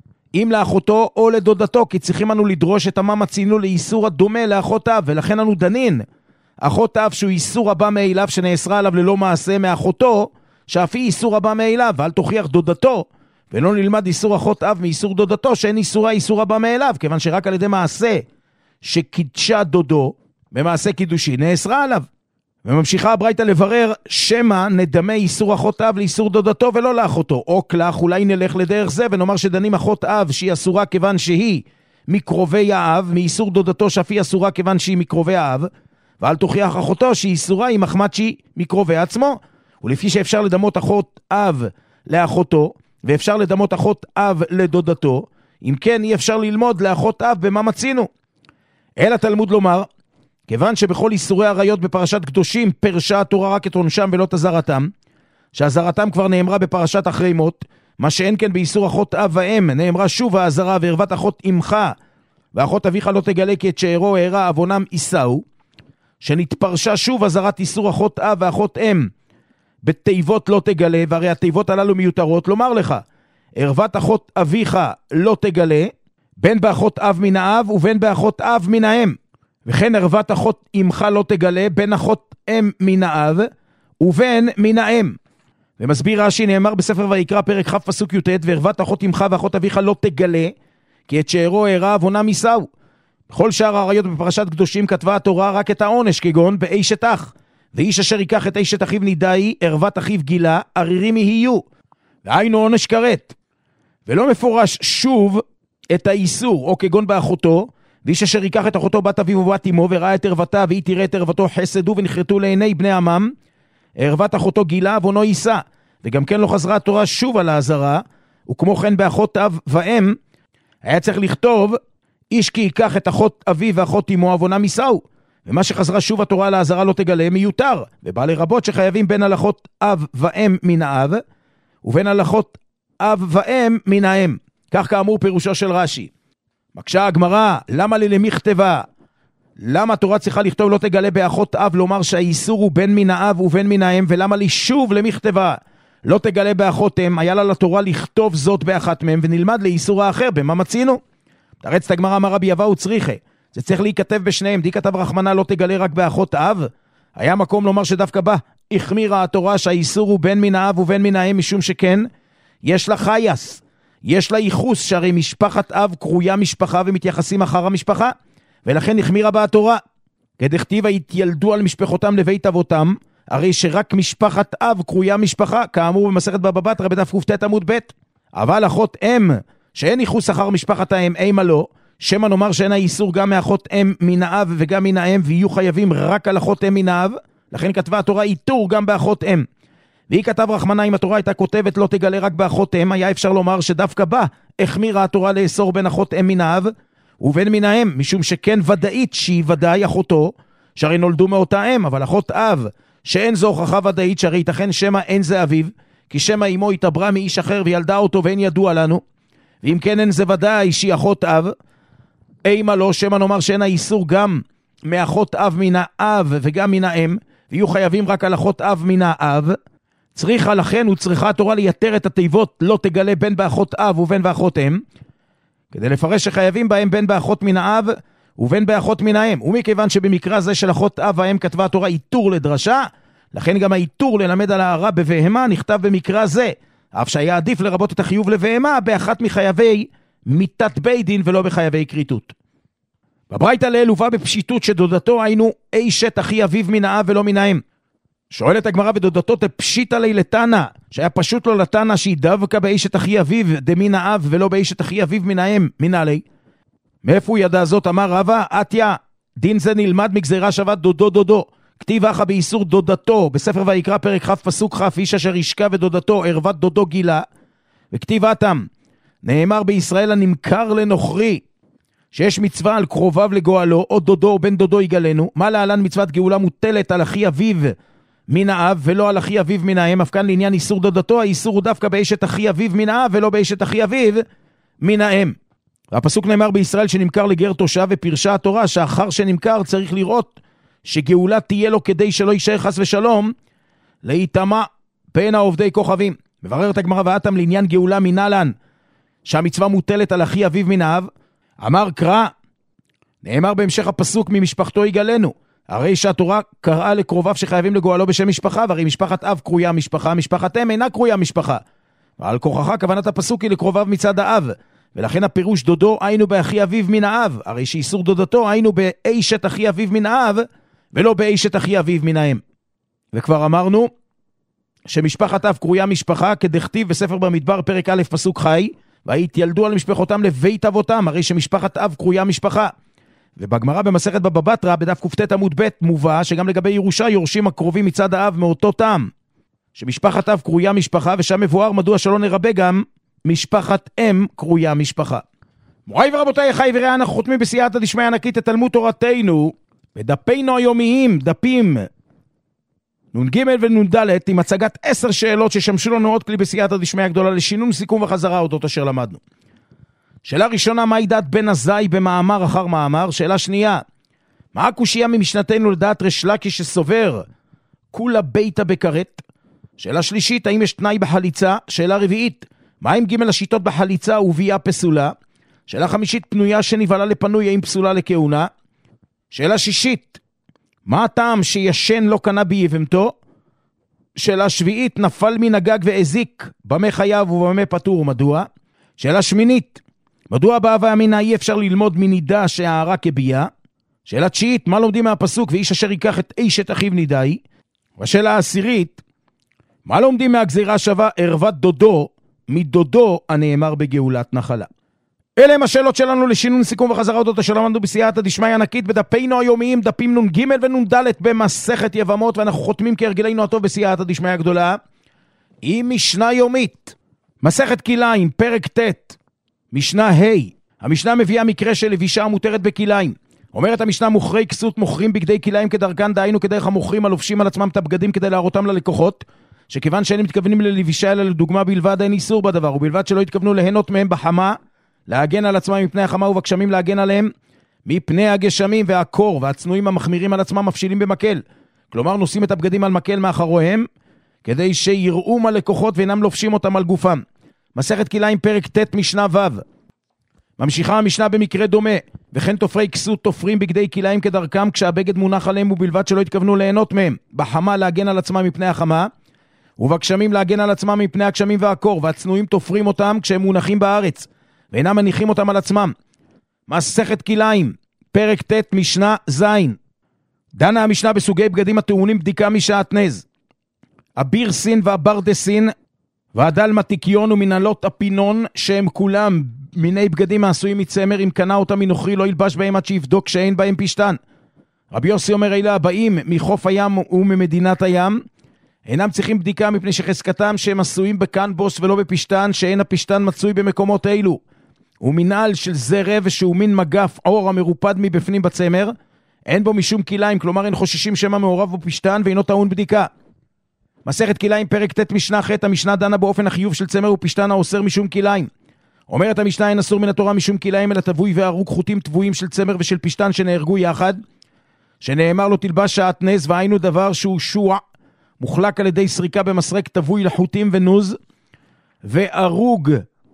אם לאחותו או לדודתו, כי צריכים לנו לדרוש את מה מצינו לאיסור הדומה לאחות אב, ולכן אנו דנין אחות אב שהוא איסור הבא מאליו שנאסרה עליו ללא מעשה, מאחותו שאף היא איסור הבא מאליו, ואל תוכיח דודתו, ולא נלמד איסור אחות אב מאיסור דודתו שאין איסורה איסור הבא מאליו, כיוון שרק על ידי מעשה שקידשה דודו במעשה קידושי נאסרה עליו. וממשיכה הברייתא לברר שמה נדמה איסור אחות אב לאיסור דודתו ולא לאחותו, או כלך אולי נלך לדרך זה ונאמר שדנים אחות אב שהיא אסורה כיוון שהיא מקרובי האב, מאיסור דודתו שאף היא אסורה כיוון שהיא מקרובי האב, ואל תוכיח אחותו שהיא אסורה היא מחמת שהיא מקרובי עצמו. ולפי שאפשר לדמות אחות אב לאחותו ואפשר לדמות אחות אב לדודתו, אם כן אי אפשר ללמוד לאחות אב במה מצינו. אל התלמוד לומר, כיוון שבכל איסורי עריות בפרשת קדושים פרשה התורה רק את עונשם ולא את הזרתם, שהזרתם כבר נאמרה בפרשת אחרי מות, מה שאין כן באיסור אחות אב ואם, נאמרה שוב ההזרה וערוות אחות אמך ואחות אביך לא תגלה כי את שארו הערה עוונם יישאו, שנתפרשה שוב הזרת איסור אחות אב ואחות אם בתיבות לא תגלה, והרי התיבות הללו מיותרות. לומר לך, ערוות אחות אביך לא תגלה, בין באחות אב מן האב ובין באחות אב מן האם, וכן ערוות אחות אמך לא תגלה, בין אחות אם מן האב ובין מן האם. ומסביר רש"י, נאמר בספר ויקרא פרק כ' פסוק י"ט, וערוות אחות אמך ואחות אביך לא תגלה כי את שארו הערה עוונם יישאו. בכל שאר העריות בפרשת קדושים כתבה התורה רק את העונש, כגון באשת אח, ואיש אשר ייקח את אשת אחיו נידאי, ערוות אחיו גילה, ערירים יהיו, והיינו עונש כרת. ולא מפורש שוב את האיסור, או כגון באחותו, ואיש אשר ייקח את אחותו בת אביו ובת אמו, וראה את ערוותה, והיא תראה את ערוותו חסדו ונחרטו לעיני בני עמם, ערוות אחותו גילה עוונו יישא. וגם כן לא חזרה התורה שוב על ההזרה, וכמו כן באחות אב ואם, היה צריך לכתוב, איש כי ייקח את אחות אביו ואחות אמו עוונם יישאו. ומה שחזרה שוב התורה על ההזרה לא תגלה מיותר, ובא לרבות שחייבים בין הלכות אב ואם מן האב, ובין הלכות אב ואם מן האם. כך כאמור פירושו של רש"י. מקשה הגמרא, למה לי למכתבה? למה התורה צריכה לכתוב לא תגלה באחות אב, לומר שהאיסור הוא בין מן האב ובין מן האם, ולמה לי שוב למכתבה לא תגלה באחות אם? היה לה לתורה לכתוב זאת באחת מהם, ונלמד לאיסור האחר, במה מצינו? תרץ את הגמרא, אמר רבי אבאו צריכה, זה צריך להיכתב בשניהם. די כתב רחמנה לא תגלה רק באחות אב, היה מקום לומר שדווקא בה החמירה התורה שהאיסור הוא בין מן האב ובין מן האם, משום שכן יש לה חייס, יש לה ייחוס, שהרי משפחת אב קרויה משפחה ומתייחסים אחר המשפחה, ולכן החמירה בה התורה. כדכתיב התילדו על משפחותם לבית אבותם, הרי שרק משפחת אב קרויה משפחה, כאמור במסכת בבא בתרא בדף קט עמוד ב'. אבל אחות אם שאין ייחוס אחר משפחת האם, אימה לא, שמא נאמר שאין האיסור גם מאחות אם מן האב וגם מן האם, ויהיו חייבים רק על אחות אם מן האב, לכן כתבה התורה איתור גם באחות אם. והיא כתב רחמנה, אם התורה הייתה כותבת לא תגלה רק באחות אם, היה אפשר לומר שדווקא בה החמירה התורה לאסור בין אחות אם מן האב ובין מן האם, משום שכן ודאית שהיא ודאי אחותו, שהרי נולדו מאותה אם, אבל אחות אב שאין זו הוכחה ודאית, שהרי ייתכן שמא אין זה אביו, כי שמא אמו התעברה מאיש אחר וילדה אותו ואין ידוע לנו, ואם כן אין זה ודאי שהיא אחות אב, אימה לא, שמא נאמר שאין האיסור גם מאחות אב מן האב וגם מן האם, ויהיו חייבים רק על אחות אב מן האב. צריכה לכן וצריכה התורה לייתר את התיבות לא תגלה בין באחות אב ובין באחות אם, כדי לפרש שחייבים בהם בין באחות מן האב ובין באחות מן האם. ומכיוון שבמקרה זה של אחות אב והאם כתבה התורה איתור לדרשה, לכן גם האיתור ללמד על הערה בבהמה נכתב במקרה זה, אף שהיה עדיף לרבות את החיוב לבהמה באחת מחייבי מיתת בית דין ולא בחייבי כריתות. בברייתא לעיל הובא בפשיטות שדודתו היינו אשת אחי אביו מן האב ולא מן האם. שואלת הגמרא, ודודתו תפשיטא ליה לתנא, שהיה פשוט לו לתנא שהיא דווקא באשת אחי אביו דמן האב ולא באשת אחי אביו מן האם, מן עלי. מאיפה הוא ידע זאת? אמר רבא, עתיה, דין זה נלמד מגזירה שבת דודו דודו. כתיב אחא באיסור דודתו, בספר ויקרא פרק כ' פסוק כ', איש אשר ישקע ודודתו ערוות דודו גילה. וכתיב אתם, נאמר בישראל הנמכר לנוכרי, שיש מצווה על קרוביו לגואלו, או דודו או בן דודו יגלנו. מה להלן מצוות גאולה מוטלת על אחי אביו מן האב ולא על אחי אביו מן האם, אף כאן לעניין איסור דודתו, האיסור הוא דווקא באשת אחי אביו מן האב ולא באשת אחי אביו מן האם. והפסוק נאמר בישראל שנמכר לגר תושב, ופרשה התורה שאחר שנמכר צריך לראות שגאולה תהיה לו כדי שלא יישאר חס ושלום להיטמע בין העובדי כוכבים. מבררת הגמרא ואתם לעניין גאולה מנהלן שהמצווה מוטלת על אחי אביו מן האב, אמר קרא, נאמר בהמשך הפסוק ממשפחתו יגלנו, הרי שהתורה קראה לקרוביו שחייבים לגואלו בשם משפחה, והרי משפחת אב קרויה משפחה, משפחת אם אינה קרויה משפחה. ועל כוחך כוונת הפסוק היא לקרוביו מצד האב, ולכן הפירוש דודו היינו באחי אביו מן האב, הרי שאיסור דודתו היינו באשת אחי אביו מן האב ולא באשת אחי אביו מן האם. וכבר אמרנו שמשפחת אב קרויה משפחה, כדכתיב בספר במדבר פרק א' פסוק חי, והתיילדו על משפחותם לבית אבותם, הרי שמשפחת אב קרויה משפחה. ובגמרא במסכת בבא בתרא בדף קט עמוד ב' מובא שגם לגבי ירושה יורשים הקרובים מצד האב מאותו טעם, שמשפחת אב קרויה משפחה, ושם מבואר מדוע שלא נרבה גם משפחת אם קרויה משפחה. מוריי ורבותיי, חי וראה, אנחנו חותמים בסייעתא דשמיא ענקית את תלמוד תורתנו בדפינו היומיים, דפים נ"ג ונ"ד, עם הצגת עשר שאלות ששמשו לנו עוד כלי בסייעתא דשמיא הגדולה לשינון, סיכום וחזרה אודות אשר למדנו. שאלה ראשונה, מהי דעת בן עזאי במאמר אחר מאמר? שאלה שנייה, מה הקושיה ממשנתנו לדעת ריש לקיש שסובר כולה ביתה בכרת? שאלה שלישית, האם יש תנאי בחליצה? שאלה רביעית, מה עם ג' השיטות בחליצה וביאה פסולה? שאלה חמישית, פנויה שנבעלה לפנוי, האם פסולה לכהונה? שאלה שישית, מה הטעם שישן לא קנה ביבמתו? שאלה שביעית, נפל מן הגג והזיק, במה חייב ובמה פטור ומדוע? שאלה שמינית, מדוע בהווה אמינה אי אפשר ללמוד מנידה שהערה כביאה? שאלה תשיעית, מה לומדים מהפסוק ואיש אשר ייקח את אשת אחיו נידאי? והשאלה העשירית, מה לומדים מהגזירה שווה ערוות דודו מדודו הנאמר בגאולת נחלה? אלה הם השאלות שלנו לשינון, סיכום וחזרה אודות אשר למדנו בסייעתא דשמיא ענקית בדפינו היומיים, דפים נ"ג ונ"ד במסכת יבמות, ואנחנו חותמים כהרגלנו הטוב בסייעתא דשמיא הגדולה עם משנה יומית, מסכת כליים, פרק ט', משנה ה'. המשנה מביאה מקרה של לבישה המותרת בכליים. אומרת המשנה, מוכרי כסות מוכרים בגדי כליים כדרכן, דהיינו כדרך המוכרים הלובשים על עצמם את הבגדים כדי להראותם ללקוחות, שכיוון שאין מתכוונים ללבישה אלא לדוגמה בלבד, אין איסור בדבר, ובלבד שלא התכוונו ליהנות מהם בחמה, להגן על עצמם מפני החמה, ובגשמים להגן עליהם מפני הגשמים, והקור והצנועים המחמירים על עצמם מפשילים במקל. כלומר נושאים את הבגדים על מקל מאחוריהם, כדי שיראו מהלקוחות ואינם לובשים אותם על גופם. מסכת כליים פרק ט' משנה ו'. ממשיכה המשנה במקרה דומה, וכן תופרי כסות תופרים בגדי כליים כדרכם כשהבגד מונח עליהם, ובלבד שלא התכוונו ליהנות מהם, בחמה להגן על עצמם מפני החמה, ובגשמים להגן על עצמם מפני הגשמים והקור, והצנועים תופרים אותם כשהם מונחים בארץ ואינם מניחים אותם על עצמם. מסכת כליים פרק ט' משנה ז'. דנה המשנה בסוגי בגדים הטעונים בדיקה משעטנז, אביר סין והברדה סין והדל מתיקיון ומנהלות הפינון, שהם כולם מיני בגדים העשויים מצמר, אם קנה אותם מנוכרי לא ילבש בהם עד שיבדוק שאין בהם פשטן. רבי יוסי אומר, אלה הבאים מחוף הים וממדינת הים אינם צריכים בדיקה, מפני שחזקתם שהם עשויים בקנבוס ולא בפשטן, שאין הפשטן מצוי במקומות אלו. ומנהל של זרב שהוא מין מגף עור המרופד מבפנים בצמר, אין בו משום כליים, כלומר אין חוששים שמה מעורב בו פשטן ואינו טעון בדיקה. מסכת כליים פרק ט' משנה ח'. המשנה דנה באופן החיוב של צמר ופשטן האוסר משום כליים. אומרת המשנה, אין אסור מן התורה משום כליים, אלא תבוי והרוג חוטים תבויים של צמר ושל פשטן שנהרגו יחד, שנאמר לו תלבש שעטנז, והיינו דבר שהוא שוע מוחלק על ידי סריקה במסרק תבוי לחוטים ונוז וארוג.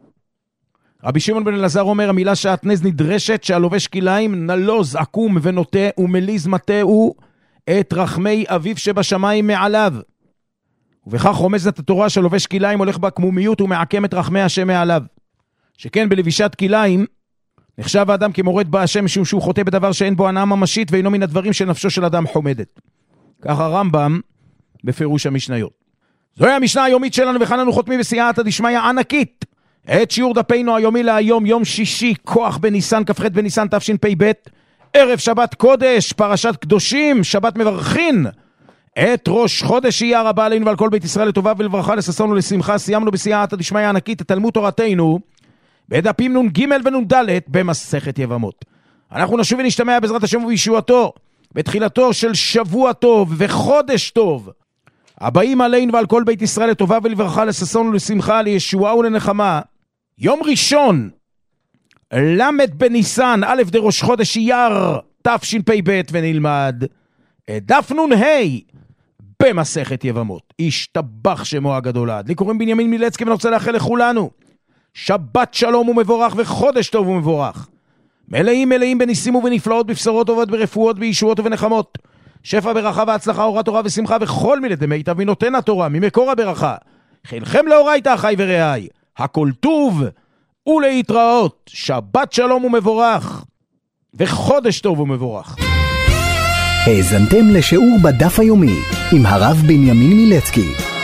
רבי שמעון בן אלעזר אומר, המילה שעטנז נדרשת שהלובש כליים נלוז עקום ונוטה ומליז מטהו את רחמי אביו שבשמיים מעליו, ובכך רומזת התורה שלובש כליים הולך בעקמומיות ומעקם את רחמי השם מעליו. שכן בלבישת כליים נחשב האדם כמורד בהשם, משום שהוא חוטא בדבר שאין בו הנאה ממשית ואינו מן הדברים של נפשו של אדם חומדת. כך הרמב"ם בפירוש המשניות. זוהי המשנה היומית שלנו, וכאן אנו חותמים בסייעתא דשמיא ענקית את שיעור דפינו היומי להיום, יום שישי, כוח בניסן, כ"ח בניסן תשפ"ב, ערב שבת קודש, פרשת קדושים, שבת מברכין את ראש חודש אייר, הבא עלינו ועל כל בית ישראל לטובה ולברכה, לששון ולשמחה. סיימנו בסייעתא דשמיא ענקית את תלמוד תורתנו בדפים נ"ג ונ"ד במסכת יבמות. אנחנו נשוב ונשתמע בעזרת השם ובישועתו בתחילתו של שבוע טוב וחודש טוב, הבאים עלינו ועל כל בית ישראל לטובה ולברכה, לששון ולשמחה, לישועה ולנחמה. יום ראשון למד בניסן, א' דראש חודש אייר תשפ"ב, ונלמד את דף נ"ה במסכת יבמות. ישתבח שמו הגדול לעד. לי קוראים בנימין מילצקי, ואני רוצה לאחל לכולנו שבת שלום ומבורך וחודש טוב ומבורך, מלאים מלאים בניסים ובנפלאות, בבשורות טובות, ברפואות, בישועות ובנחמות, שפע ברכה והצלחה, אורת תורה ושמחה, וכל מיני דמיטב מנותן התורה, ממקור הברכה. חילכם לאורייתא אחי ורעי, הכל טוב ולהתראות. שבת שלום ומבורך וחודש טוב ומבורך. האזנתם לשיעור בדף היומי עם הרב בנימין מילצקי.